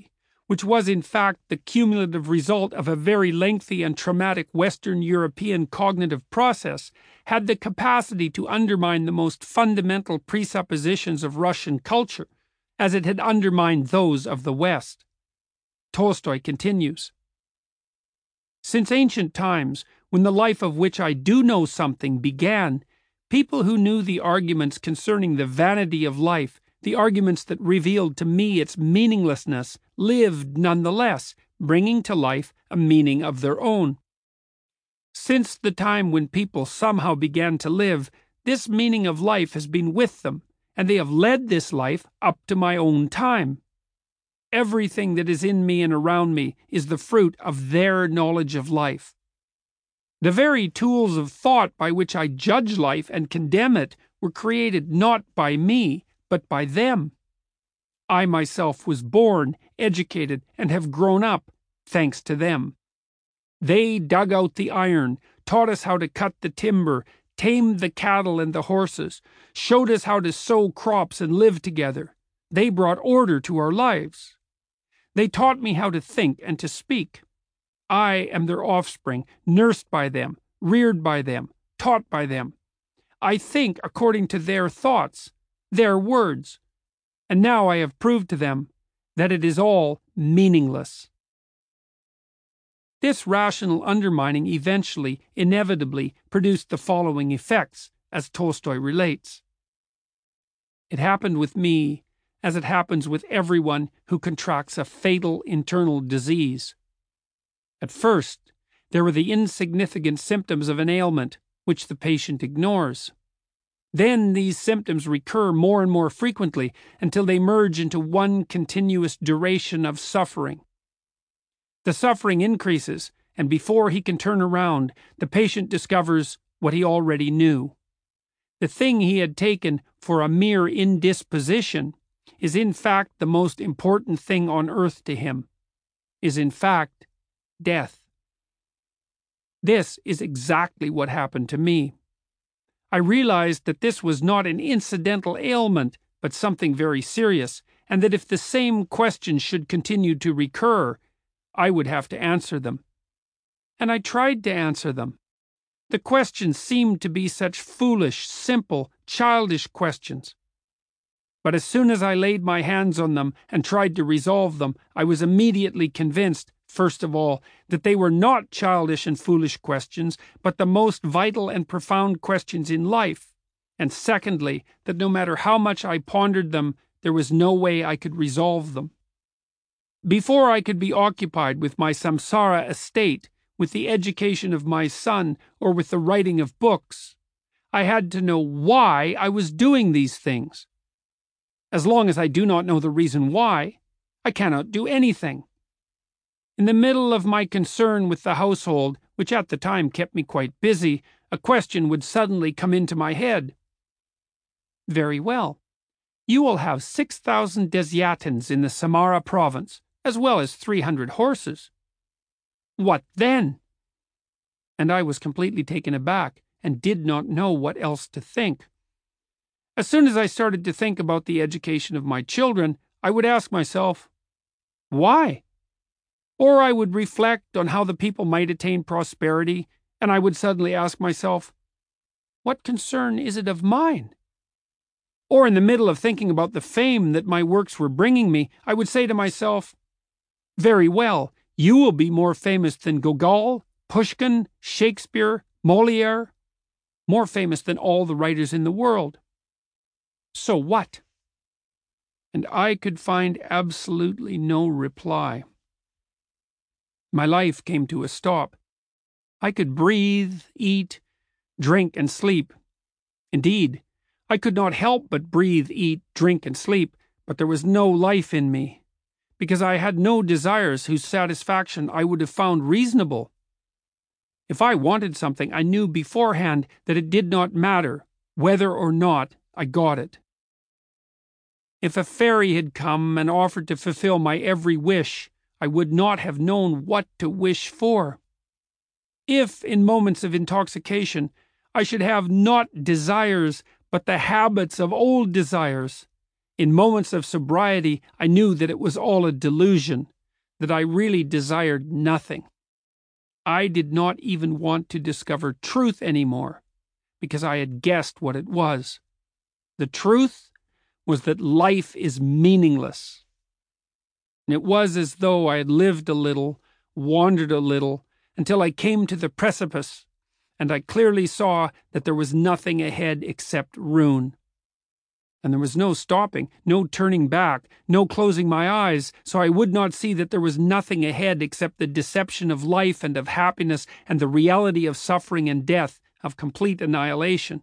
which was in fact the cumulative result of a very lengthy and traumatic Western European cognitive process, had the capacity to undermine the most fundamental presuppositions of Russian culture, as it had undermined those of the West. Tolstoy continues, "Since ancient times, when the life of which I do know something began, people who knew the arguments concerning the vanity of life, the arguments that revealed to me its meaninglessness, lived nonetheless, bringing to life a meaning of their own. Since the time when people somehow began to live, this meaning of life has been with them, and they have led this life up to my own time. Everything that is in me and around me is the fruit of their knowledge of life. The very tools of thought by which I judge life and condemn it were created not by me, but by them. I myself was born, educated, and have grown up, thanks to them. They dug out the iron, taught us how to cut the timber, tamed the cattle and the horses, showed us how to sow crops and live together. They brought order to our lives. They taught me how to think and to speak. I am their offspring, nursed by them, reared by them, taught by them. I think according to their thoughts, their words, and now I have proved to them that it is all meaningless." This rational undermining eventually, inevitably, produced the following effects, as Tolstoy relates. "It happened with me, as it happens with everyone who contracts a fatal internal disease. At first, there were the insignificant symptoms of an ailment, which the patient ignores. Then these symptoms recur more and more frequently until they merge into one continuous duration of suffering. The suffering increases, and before he can turn around, the patient discovers what he already knew. The thing he had taken for a mere indisposition is in fact the most important thing on earth to him, is in fact death. This is exactly what happened to me. I realized that this was not an incidental ailment, but something very serious, and that if the same questions should continue to recur, I would have to answer them. And I tried to answer them. The questions seemed to be such foolish, simple, childish questions. But as soon as I laid my hands on them and tried to resolve them, I was immediately convinced, first of all, that they were not childish and foolish questions, but the most vital and profound questions in life, and secondly, that no matter how much I pondered them, there was no way I could resolve them. Before I could be occupied with my samsara estate, with the education of my son, or with the writing of books, I had to know why I was doing these things. As long as I do not know the reason why, I cannot do anything. In the middle of my concern with the household, which at the time kept me quite busy, a question would suddenly come into my head. Very well. You will have 6,000 Desyatins in the Samara province, as well as 300 horses. What then? And I was completely taken aback and did not know what else to think. As soon as I started to think about the education of my children, I would ask myself, why? Or I would reflect on how the people might attain prosperity, and I would suddenly ask myself, what concern is it of mine? Or in the middle of thinking about the fame that my works were bringing me, I would say to myself, very well, you will be more famous than Gogol, Pushkin, Shakespeare, Molière, more famous than all the writers in the world. So what? And I could find absolutely no reply. My life came to a stop. I could breathe, eat, drink, and sleep. Indeed, I could not help but breathe, eat, drink, and sleep, but there was no life in me, because I had no desires whose satisfaction I would have found reasonable. If I wanted something, I knew beforehand that it did not matter whether or not I got it. If a fairy had come and offered to fulfill my every wish, I would not have known what to wish for. If, in moments of intoxication, I should have not desires, but the habits of old desires, in moments of sobriety I knew that it was all a delusion, that I really desired nothing. I did not even want to discover truth anymore, because I had guessed what it was. The truth was that life is meaningless. And it was as though I had lived a little, wandered a little, until I came to the precipice, and I clearly saw that there was nothing ahead except ruin. And there was no stopping, no turning back, no closing my eyes, so I would not see that there was nothing ahead except the deception of life and of happiness and the reality of suffering and death, of complete annihilation.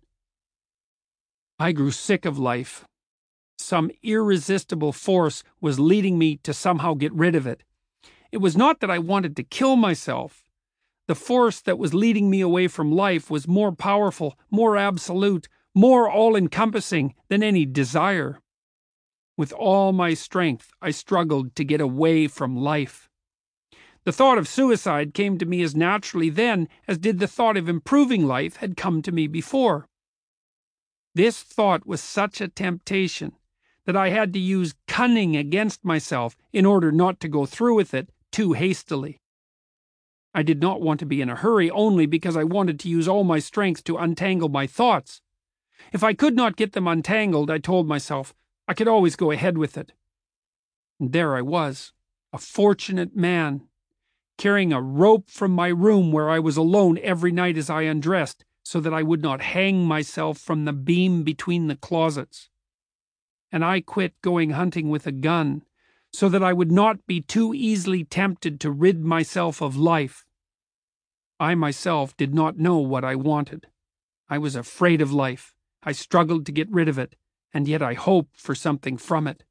I grew sick of life. Some irresistible force was leading me to somehow get rid of it. It was not that I wanted to kill myself. The force that was leading me away from life was more powerful, more absolute, more all-encompassing than any desire. With all my strength, I struggled to get away from life. The thought of suicide came to me as naturally then as did the thought of improving life had come to me before. This thought was such a temptation that I had to use cunning against myself in order not to go through with it too hastily. I did not want to be in a hurry only because I wanted to use all my strength to untangle my thoughts. If I could not get them untangled, I told myself, I could always go ahead with it. And there I was, a fortunate man, carrying a rope from my room where I was alone every night as I undressed, so that I would not hang myself from the beam between the closets. And I quit going hunting with a gun, so that I would not be too easily tempted to rid myself of life. I myself did not know what I wanted. I was afraid of life. I struggled to get rid of it, and yet I hoped for something from it.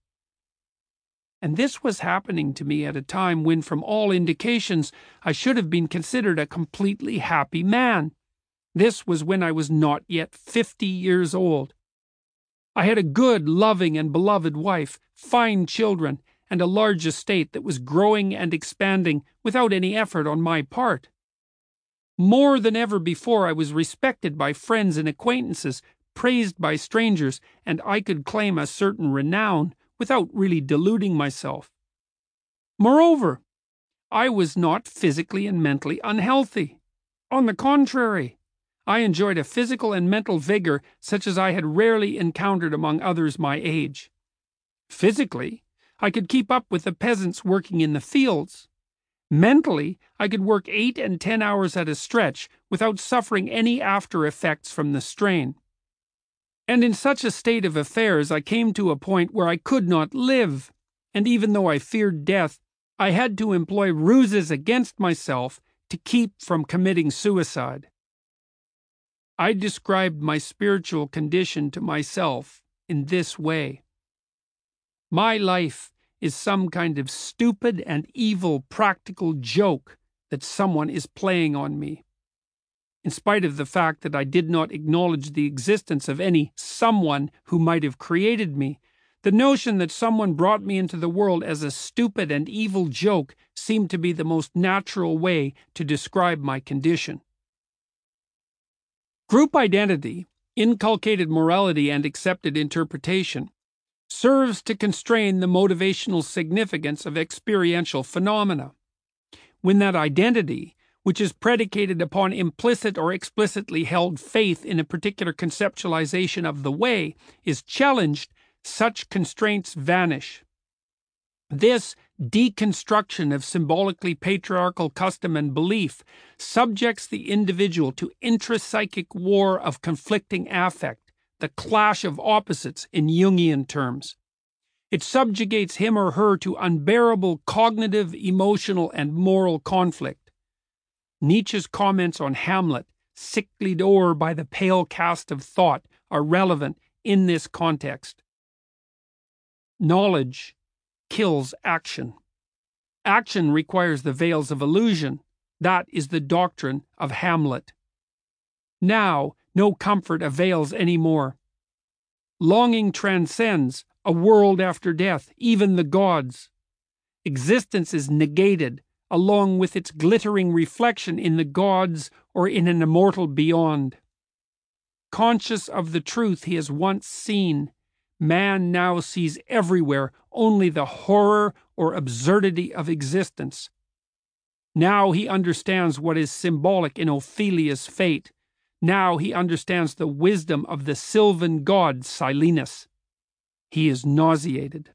And this was happening to me at a time when, from all indications, I should have been considered a completely happy man. This was when I was not yet 50 years old. I had a good, loving, and beloved wife, fine children, and a large estate that was growing and expanding without any effort on my part. More than ever before, I was respected by friends and acquaintances, praised by strangers, and I could claim a certain renown without really deluding myself. Moreover, I was not physically and mentally unhealthy. On the contrary, I enjoyed a physical and mental vigor such as I had rarely encountered among others my age. Physically, I could keep up with the peasants working in the fields. Mentally, I could work 8 and 10 hours at a stretch without suffering any after effects from the strain. And in such a state of affairs I came to a point where I could not live, and even though I feared death, I had to employ ruses against myself to keep from committing suicide. I described my spiritual condition to myself in this way. My life is some kind of stupid and evil practical joke that someone is playing on me. In spite of the fact that I did not acknowledge the existence of any someone who might have created me, the notion that someone brought me into the world as a stupid and evil joke seemed to be the most natural way to describe my condition. Group identity, inculcated morality, and accepted interpretation serves to constrain the motivational significance of experiential phenomena. When that identity, which is predicated upon implicit or explicitly held faith in a particular conceptualization of the way, is challenged, such constraints vanish. This deconstruction of symbolically patriarchal custom and belief subjects the individual to intrapsychic war of conflicting affect, the clash of opposites in Jungian terms. It subjugates him or her to unbearable cognitive, emotional, and moral conflict. Nietzsche's comments on Hamlet, sicklied o'er by the pale cast of thought, are relevant in this context. Knowledge kills action. Action requires the veils of illusion. That is the doctrine of Hamlet. Now, no comfort avails any more. Longing transcends a world after death, even the gods. Existence is negated, along with its glittering reflection in the gods or in an immortal beyond. Conscious of the truth he has once seen, man now sees everywhere only the horror or absurdity of existence. Now he understands what is symbolic in Ophelia's fate. Now he understands the wisdom of the sylvan god Silenus. He is nauseated.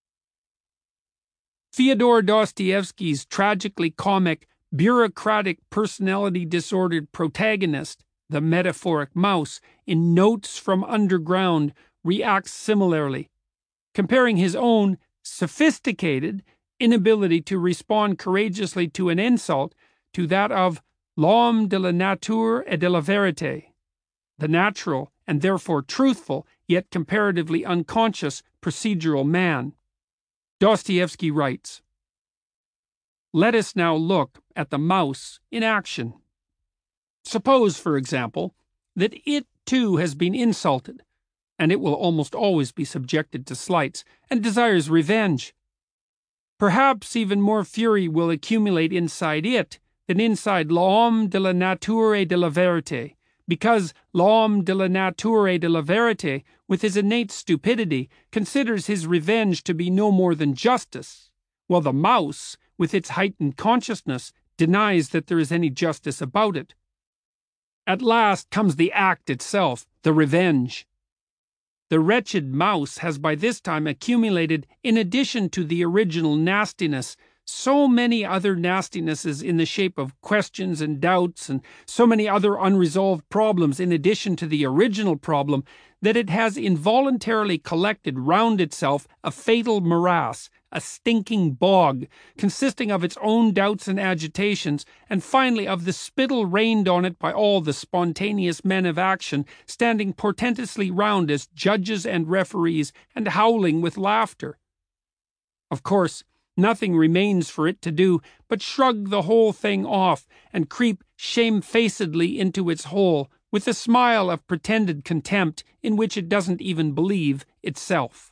Fyodor Dostoevsky's tragically comic, bureaucratic, personality-disordered protagonist, the metaphoric mouse, in Notes from Underground, reacts similarly, comparing his own sophisticated inability to respond courageously to an insult to that of l'homme de la nature et de la vérité, the natural and therefore truthful, yet comparatively unconscious procedural man. Dostoevsky writes, "Let us now look at the mouse in action. Suppose, for example, that it too has been insulted, and it will almost always be subjected to slights, and desires revenge. Perhaps even more fury will accumulate inside it than inside l'homme de la nature et de la vérité, because l'homme de la nature et de la vérité, with his innate stupidity, considers his revenge to be no more than justice, while the mouse, with its heightened consciousness, denies that there is any justice about it. At last comes the act itself, the revenge. The wretched mouse has by this time accumulated, in addition to the original nastiness, so many other nastinesses in the shape of questions and doubts, and so many other unresolved problems in addition to the original problem, that it has involuntarily collected round itself a fatal morass, a stinking bog, consisting of its own doubts and agitations, and finally of the spittle rained on it by all the spontaneous men of action, standing portentously round as judges and referees, and howling with laughter. Of course, nothing remains for it to do but shrug the whole thing off, and creep shamefacedly into its hole, with a smile of pretended contempt in which it doesn't even believe itself."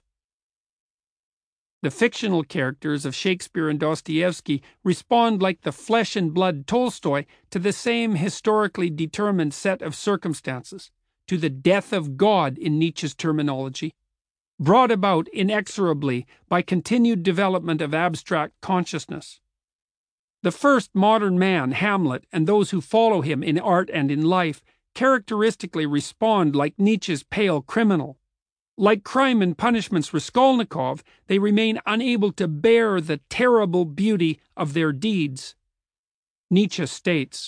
The fictional characters of Shakespeare and Dostoevsky respond like the flesh and blood Tolstoy to the same historically determined set of circumstances, to the death of God in Nietzsche's terminology, brought about inexorably by continued development of abstract consciousness. The first modern man, Hamlet, and those who follow him in art and in life, characteristically respond like Nietzsche's pale criminal. Like Crime and Punishment's Raskolnikov, they remain unable to bear the terrible beauty of their deeds. Nietzsche states,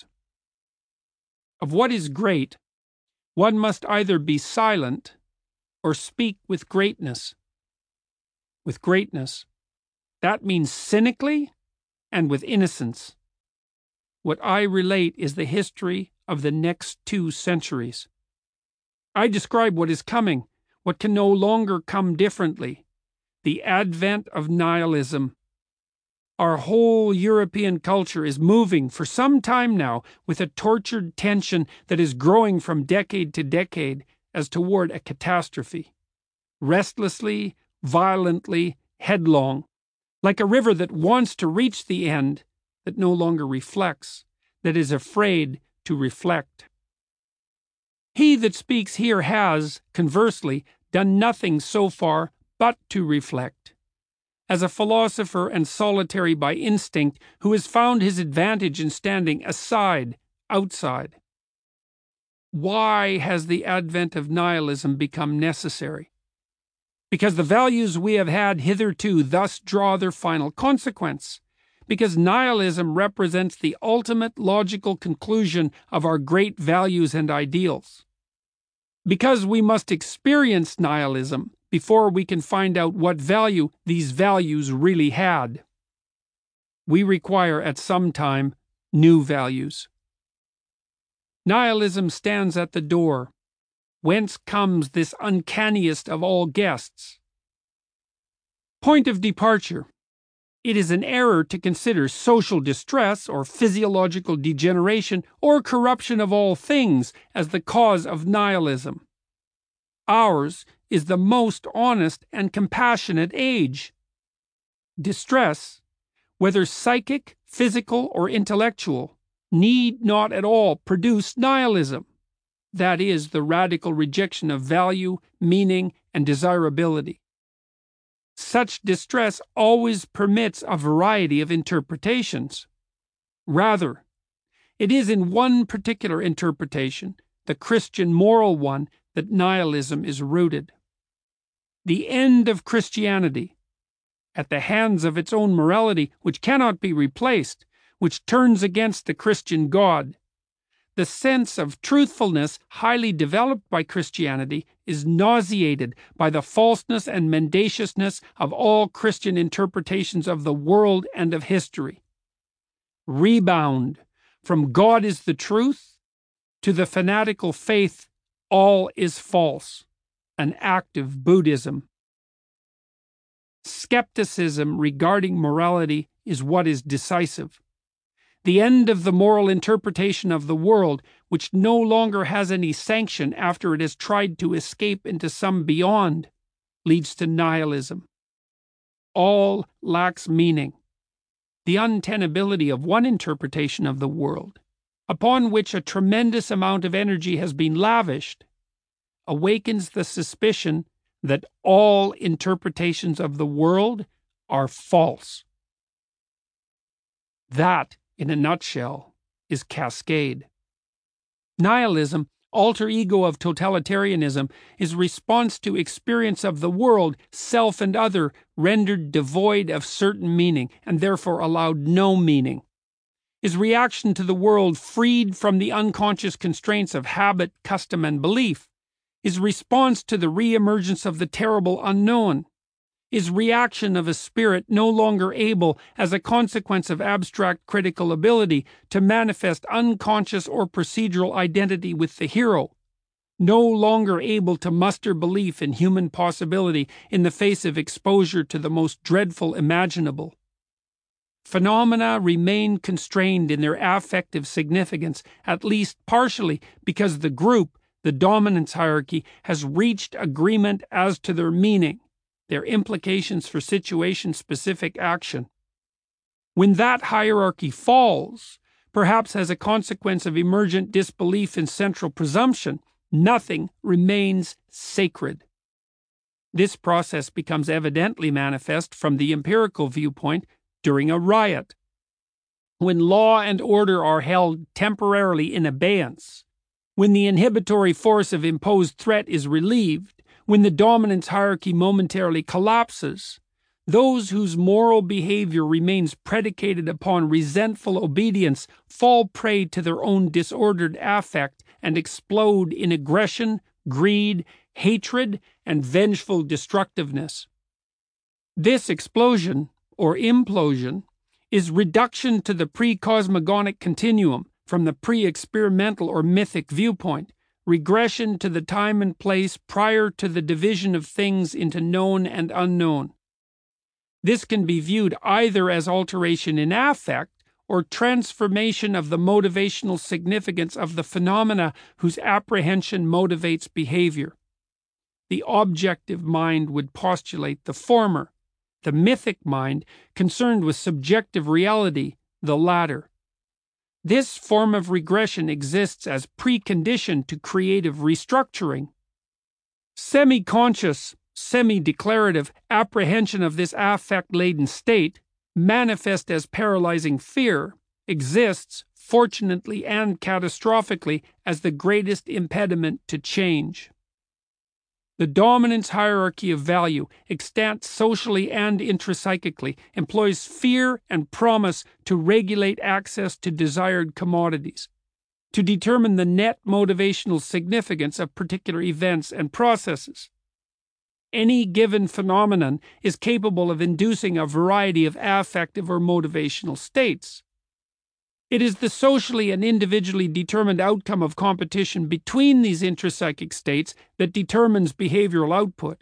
"Of what is great, one must either be silent or speak with greatness." With greatness, that means cynically and with innocence. What I relate is the history of the next 2 centuries. I describe what is coming, what can no longer come differently, the advent of nihilism. Our whole European culture is moving for some time now with a tortured tension that is growing from decade to decade as toward a catastrophe. Restlessly, violently, headlong, like a river that wants to reach the end, that no longer reflects, that is afraid to reflect. He that speaks here has, conversely, done nothing so far but to reflect. As a philosopher and solitary by instinct, who has found his advantage in standing aside, outside. Why has the advent of nihilism become necessary? Because the values we have had hitherto thus draw their final consequence. Because nihilism represents the ultimate logical conclusion of our great values and ideals. Because we must experience nihilism before we can find out what value these values really had. We require at some time new values. Nihilism stands at the door. Whence comes this uncanniest of all guests? Point of departure. It is an error to consider social distress or physiological degeneration or corruption of all things as the cause of nihilism. Ours is the most honest and compassionate age. Distress, whether psychic, physical, or intellectual, need not at all produce nihilism. that is, the radical rejection of value, meaning, and desirability. Such distress always permits a variety of interpretations. Rather, it is in one particular interpretation, the Christian moral one, that nihilism is rooted. The end of Christianity, at the hands of its own morality, which cannot be replaced, which turns against the Christian God. The sense of truthfulness highly developed by Christianity is nauseated by the falseness and mendaciousness of all Christian interpretations of the world and of history. Rebound from God is the truth to the fanatical faith all is false, an active Buddhism. Skepticism regarding morality is what is decisive. The end of the moral interpretation of the world, which no longer has any sanction after it has tried to escape into some beyond, leads to nihilism. All lacks meaning. The untenability of one interpretation of the world, upon which a tremendous amount of energy has been lavished, awakens the suspicion that all interpretations of the world are false. That, in a nutshell, is Cascade. Nihilism, alter ego of totalitarianism, is response to experience of the world, self and other, rendered devoid of certain meaning, and therefore allowed no meaning. Is reaction to the world freed from the unconscious constraints of habit, custom, and belief. Is response to the re-emergence of the terrible unknown. Is reaction of a spirit no longer able, as a consequence of abstract critical ability, to manifest unconscious or procedural identity with the hero, no longer able to muster belief in human possibility in the face of exposure to the most dreadful imaginable. Phenomena remain constrained in their affective significance, at least partially because the group, the dominance hierarchy, has reached agreement as to their meaning, their implications for situation-specific action. When that hierarchy falls, perhaps as a consequence of emergent disbelief in central presumption, nothing remains sacred. This process becomes evidently manifest from the empirical viewpoint during a riot. When law and order are held temporarily in abeyance, when the inhibitory force of imposed threat is relieved, when the dominance hierarchy momentarily collapses, those whose moral behavior remains predicated upon resentful obedience fall prey to their own disordered affect and explode in aggression, greed, hatred, and vengeful destructiveness. This explosion, or implosion, is reduction to the pre-cosmogonic continuum from the pre-experimental or mythic viewpoint, regression to the time and place prior to the division of things into known and unknown. This can be viewed either as alteration in affect or transformation of the motivational significance of the phenomena whose apprehension motivates behavior. The objective mind would postulate the former, the mythic mind, concerned with subjective reality, the latter. This form of regression exists as precondition to creative restructuring. Semi-conscious, semi-declarative apprehension of this affect-laden state, manifest as paralyzing fear, exists, fortunately and catastrophically, as the greatest impediment to change. The dominance hierarchy of value, extant socially and intrapsychically, employs fear and promise to regulate access to desired commodities, to determine the net motivational significance of particular events and processes. Any given phenomenon is capable of inducing a variety of affective or motivational states. It is the socially and individually determined outcome of competition between these intrapsychic states that determines behavioral output.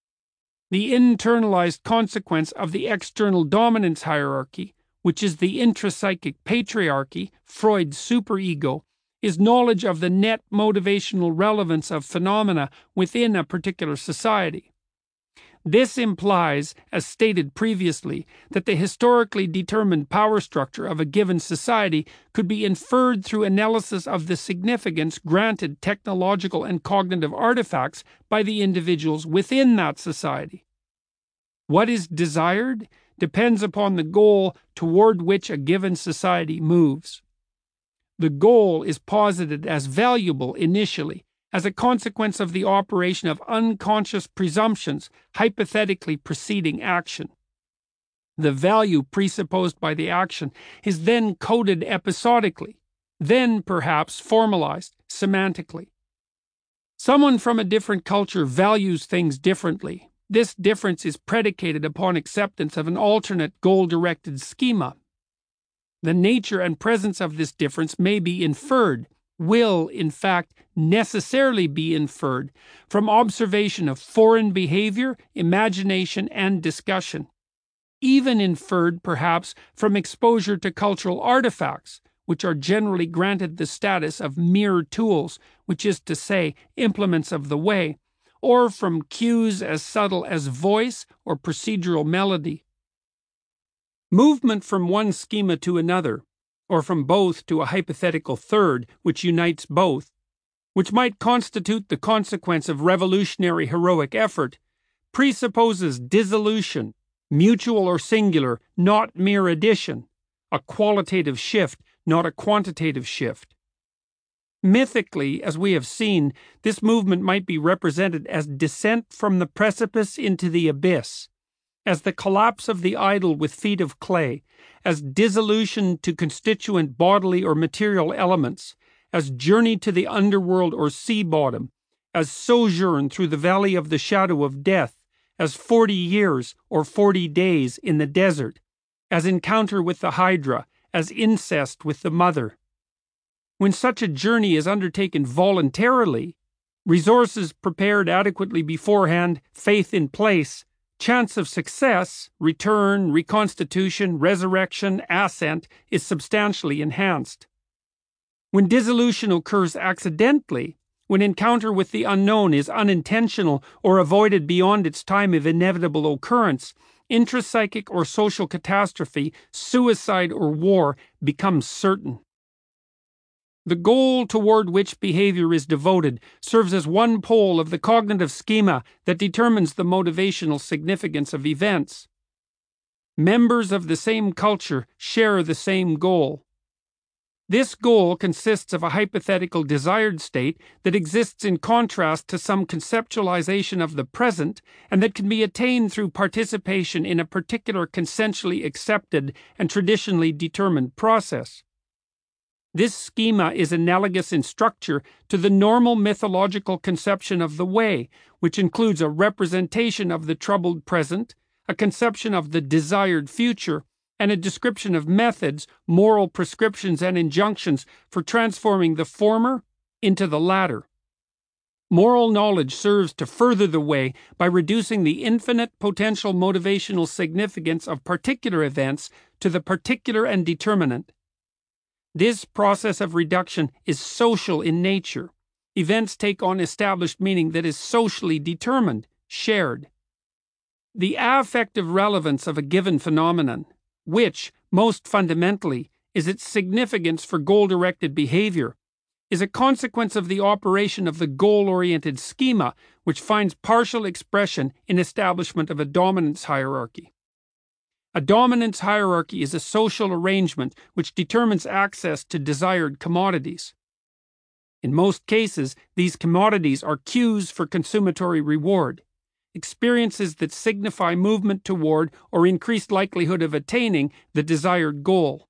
The internalized consequence of the external dominance hierarchy, which is the intrapsychic patriarchy, Freud's superego, is knowledge of the net motivational relevance of phenomena within a particular society. This implies, as stated previously, that the historically determined power structure of a given society could be inferred through analysis of the significance granted technological and cognitive artifacts by the individuals within that society. What is desired depends upon the goal toward which a given society moves. The goal is posited as valuable initially, as a consequence of the operation of unconscious presumptions hypothetically preceding action. The value presupposed by the action is then coded episodically, then perhaps formalized semantically. Someone from a different culture values things differently. This difference is predicated upon acceptance of an alternate goal-directed schema. The nature and presence of this difference may be inferred, will, in fact, necessarily be inferred from observation of foreign behavior, imagination, and discussion, even inferred, perhaps, from exposure to cultural artifacts, which are generally granted the status of mere tools, which is to say, implements of the way, or from cues as subtle as voice or procedural melody. Movement from one schema to another, or from both to a hypothetical third which unites both, which might constitute the consequence of revolutionary heroic effort, presupposes dissolution, mutual or singular, not mere addition, a qualitative shift, not a quantitative shift. Mythically, as we have seen, this movement might be represented as descent from the precipice into the abyss, as the collapse of the idol with feet of clay, as dissolution to constituent bodily or material elements, as journey to the underworld or sea bottom, as sojourn through the valley of the shadow of death, as 40 years or 40 days in the desert, as encounter with the Hydra, as incest with the mother. When such a journey is undertaken voluntarily, resources prepared adequately beforehand, faith in place, chance of success, return, reconstitution, resurrection, ascent is substantially enhanced. When dissolution occurs accidentally, when encounter with the unknown is unintentional or avoided beyond its time of inevitable occurrence, intrapsychic or social catastrophe, suicide or war becomes certain. The goal toward which behavior is devoted serves as one pole of the cognitive schema that determines the motivational significance of events. Members of the same culture share the same goal. This goal consists of a hypothetical desired state that exists in contrast to some conceptualization of the present and that can be attained through participation in a particular consensually accepted and traditionally determined process. This schema is analogous in structure to the normal mythological conception of the way, which includes a representation of the troubled present, a conception of the desired future, and a description of methods, moral prescriptions, and injunctions for transforming the former into the latter. Moral knowledge serves to further the way by reducing the infinite potential motivational significance of particular events to the particular and determinate. This process of reduction is social in nature. Events take on established meaning that is socially determined, shared. The affective relevance of a given phenomenon, which, most fundamentally, is its significance for goal-directed behavior, is a consequence of the operation of the goal-oriented schema, which finds partial expression in establishment of a dominance hierarchy. A dominance hierarchy is a social arrangement which determines access to desired commodities. In most cases, these commodities are cues for consummatory reward, experiences that signify movement toward or increased likelihood of attaining the desired goal.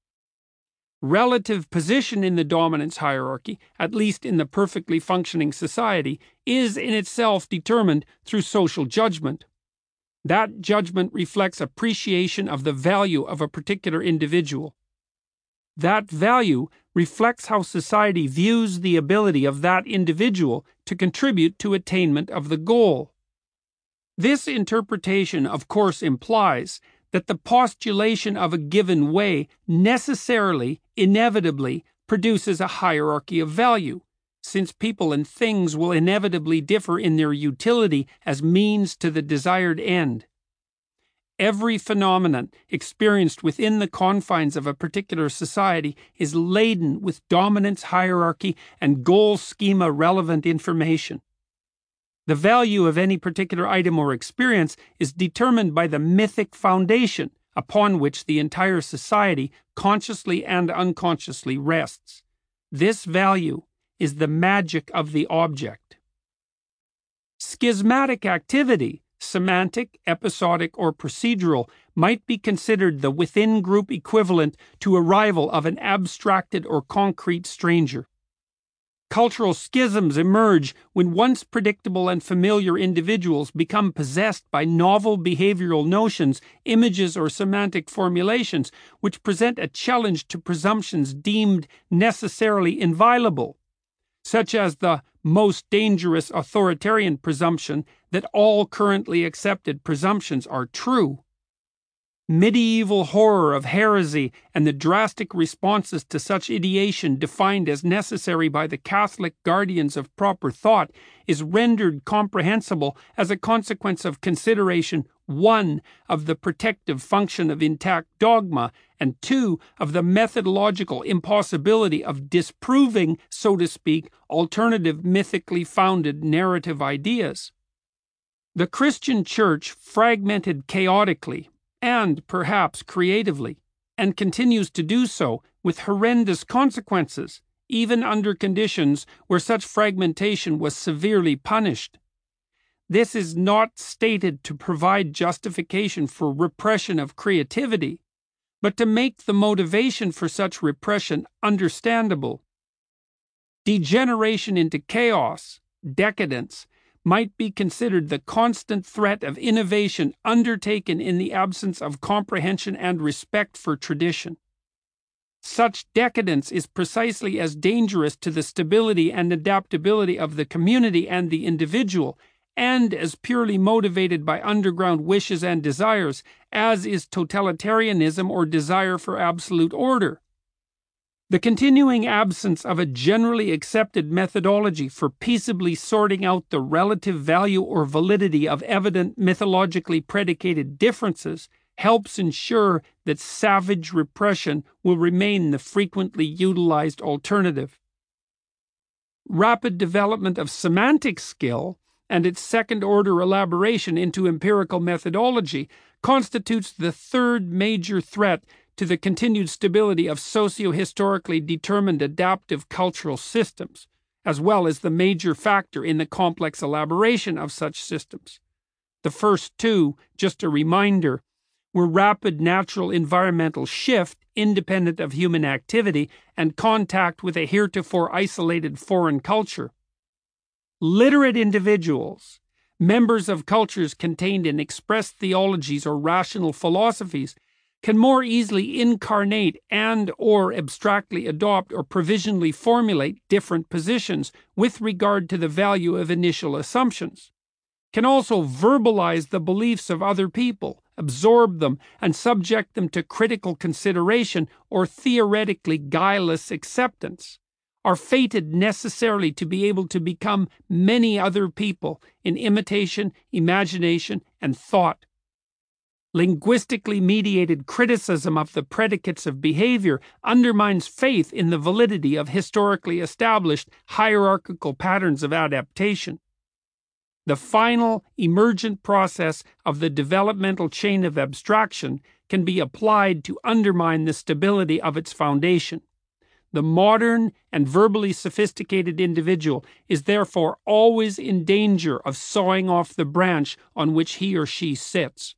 Relative position in the dominance hierarchy, at least in the perfectly functioning society, is in itself determined through social judgment. That judgment reflects appreciation of the value of a particular individual. That value reflects how society views the ability of that individual to contribute to attainment of the goal. This interpretation, of course, implies that the postulation of a given way necessarily, inevitably, produces a hierarchy of value, since people and things will inevitably differ in their utility as means to the desired end. Every phenomenon experienced within the confines of a particular society is laden with dominance, hierarchy, and goal schema relevant information. The value of any particular item or experience is determined by the mythic foundation upon which the entire society, consciously and unconsciously, rests. This value is the magic of the object. Schismatic activity, semantic, episodic, or procedural, might be considered the within-group equivalent to arrival of an abstracted or concrete stranger. Cultural schisms emerge when once predictable and familiar individuals become possessed by novel behavioral notions, images, or semantic formulations which present a challenge to presumptions deemed necessarily inviolable, such as the most dangerous authoritarian presumption that all currently accepted presumptions are true. Medieval horror of heresy and the drastic responses to such ideation defined as necessary by the Catholic guardians of proper thought is rendered comprehensible as a consequence of consideration 1. Of the protective function of intact dogma, and 2. Of the methodological impossibility of disproving, so to speak, alternative mythically founded narrative ideas. The Christian Church fragmented chaotically, and perhaps creatively, and continues to do so with horrendous consequences, even under conditions where such fragmentation was severely punished. This is not stated to provide justification for repression of creativity, but to make the motivation for such repression understandable. Degeneration into chaos, decadence, might be considered the constant threat of innovation undertaken in the absence of comprehension and respect for tradition. Such decadence is precisely as dangerous to the stability and adaptability of the community and the individual, and as purely motivated by underground wishes and desires, as is totalitarianism or desire for absolute order. The continuing absence of a generally accepted methodology for peaceably sorting out the relative value or validity of evident mythologically predicated differences helps ensure that savage repression will remain the frequently utilized alternative. Rapid development of semantic skill and its second-order elaboration into empirical methodology constitutes the third major threat to the continued stability of socio-historically determined adaptive cultural systems, as well as the major factor in the complex elaboration of such systems. The first two, just a reminder, were rapid natural environmental shift independent of human activity and contact with a heretofore isolated foreign culture. Literate individuals, members of cultures contained in expressed theologies or rational philosophies, can more easily incarnate and or abstractly adopt or provisionally formulate different positions with regard to the value of initial assumptions, can also verbalize the beliefs of other people, absorb them, and subject them to critical consideration or theoretically guileless acceptance, are fated necessarily to be able to become many other people in imitation, imagination, and thought. Linguistically mediated criticism of the predicates of behavior undermines faith in the validity of historically established hierarchical patterns of adaptation. The final emergent process of the developmental chain of abstraction can be applied to undermine the stability of its foundation. The modern and verbally sophisticated individual is therefore always in danger of sawing off the branch on which he or she sits.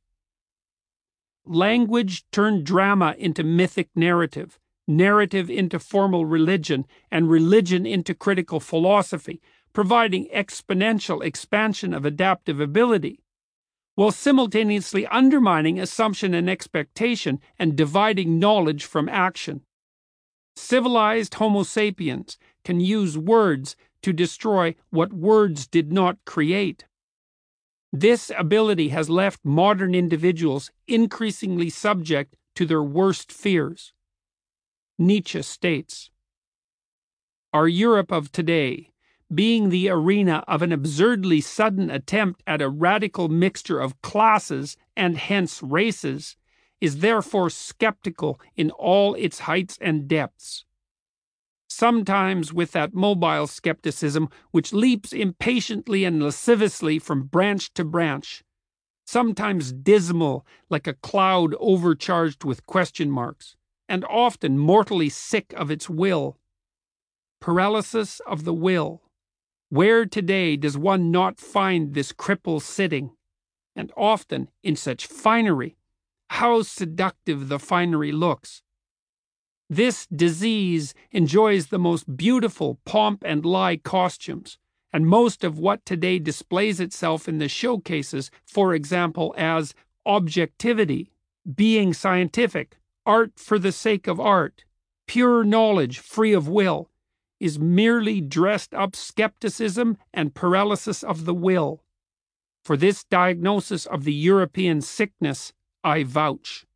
Language turned drama into mythic narrative, narrative into formal religion, and religion into critical philosophy, providing exponential expansion of adaptive ability, while simultaneously undermining assumption and expectation and dividing knowledge from action. Civilized Homo sapiens can use words to destroy what words did not create. This ability has left modern individuals increasingly subject to their worst fears. Nietzsche states, "Our Europe of today being the arena of an absurdly sudden attempt at a radical mixture of classes and hence races, is therefore skeptical in all its heights and depths. Sometimes with that mobile skepticism which leaps impatiently and lasciviously from branch to branch, sometimes dismal like a cloud overcharged with question marks, and often mortally sick of its will. Paralysis of the will. Where today does one not find this cripple sitting? And often in such finery. How seductive the finery looks! This disease enjoys the most beautiful pomp and lie costumes, and most of what today displays itself in the showcases, for example, as objectivity, being scientific, art for the sake of art, pure knowledge free of will, is merely dressed up skepticism and paralysis of the will. For this diagnosis of the European sickness I vouch.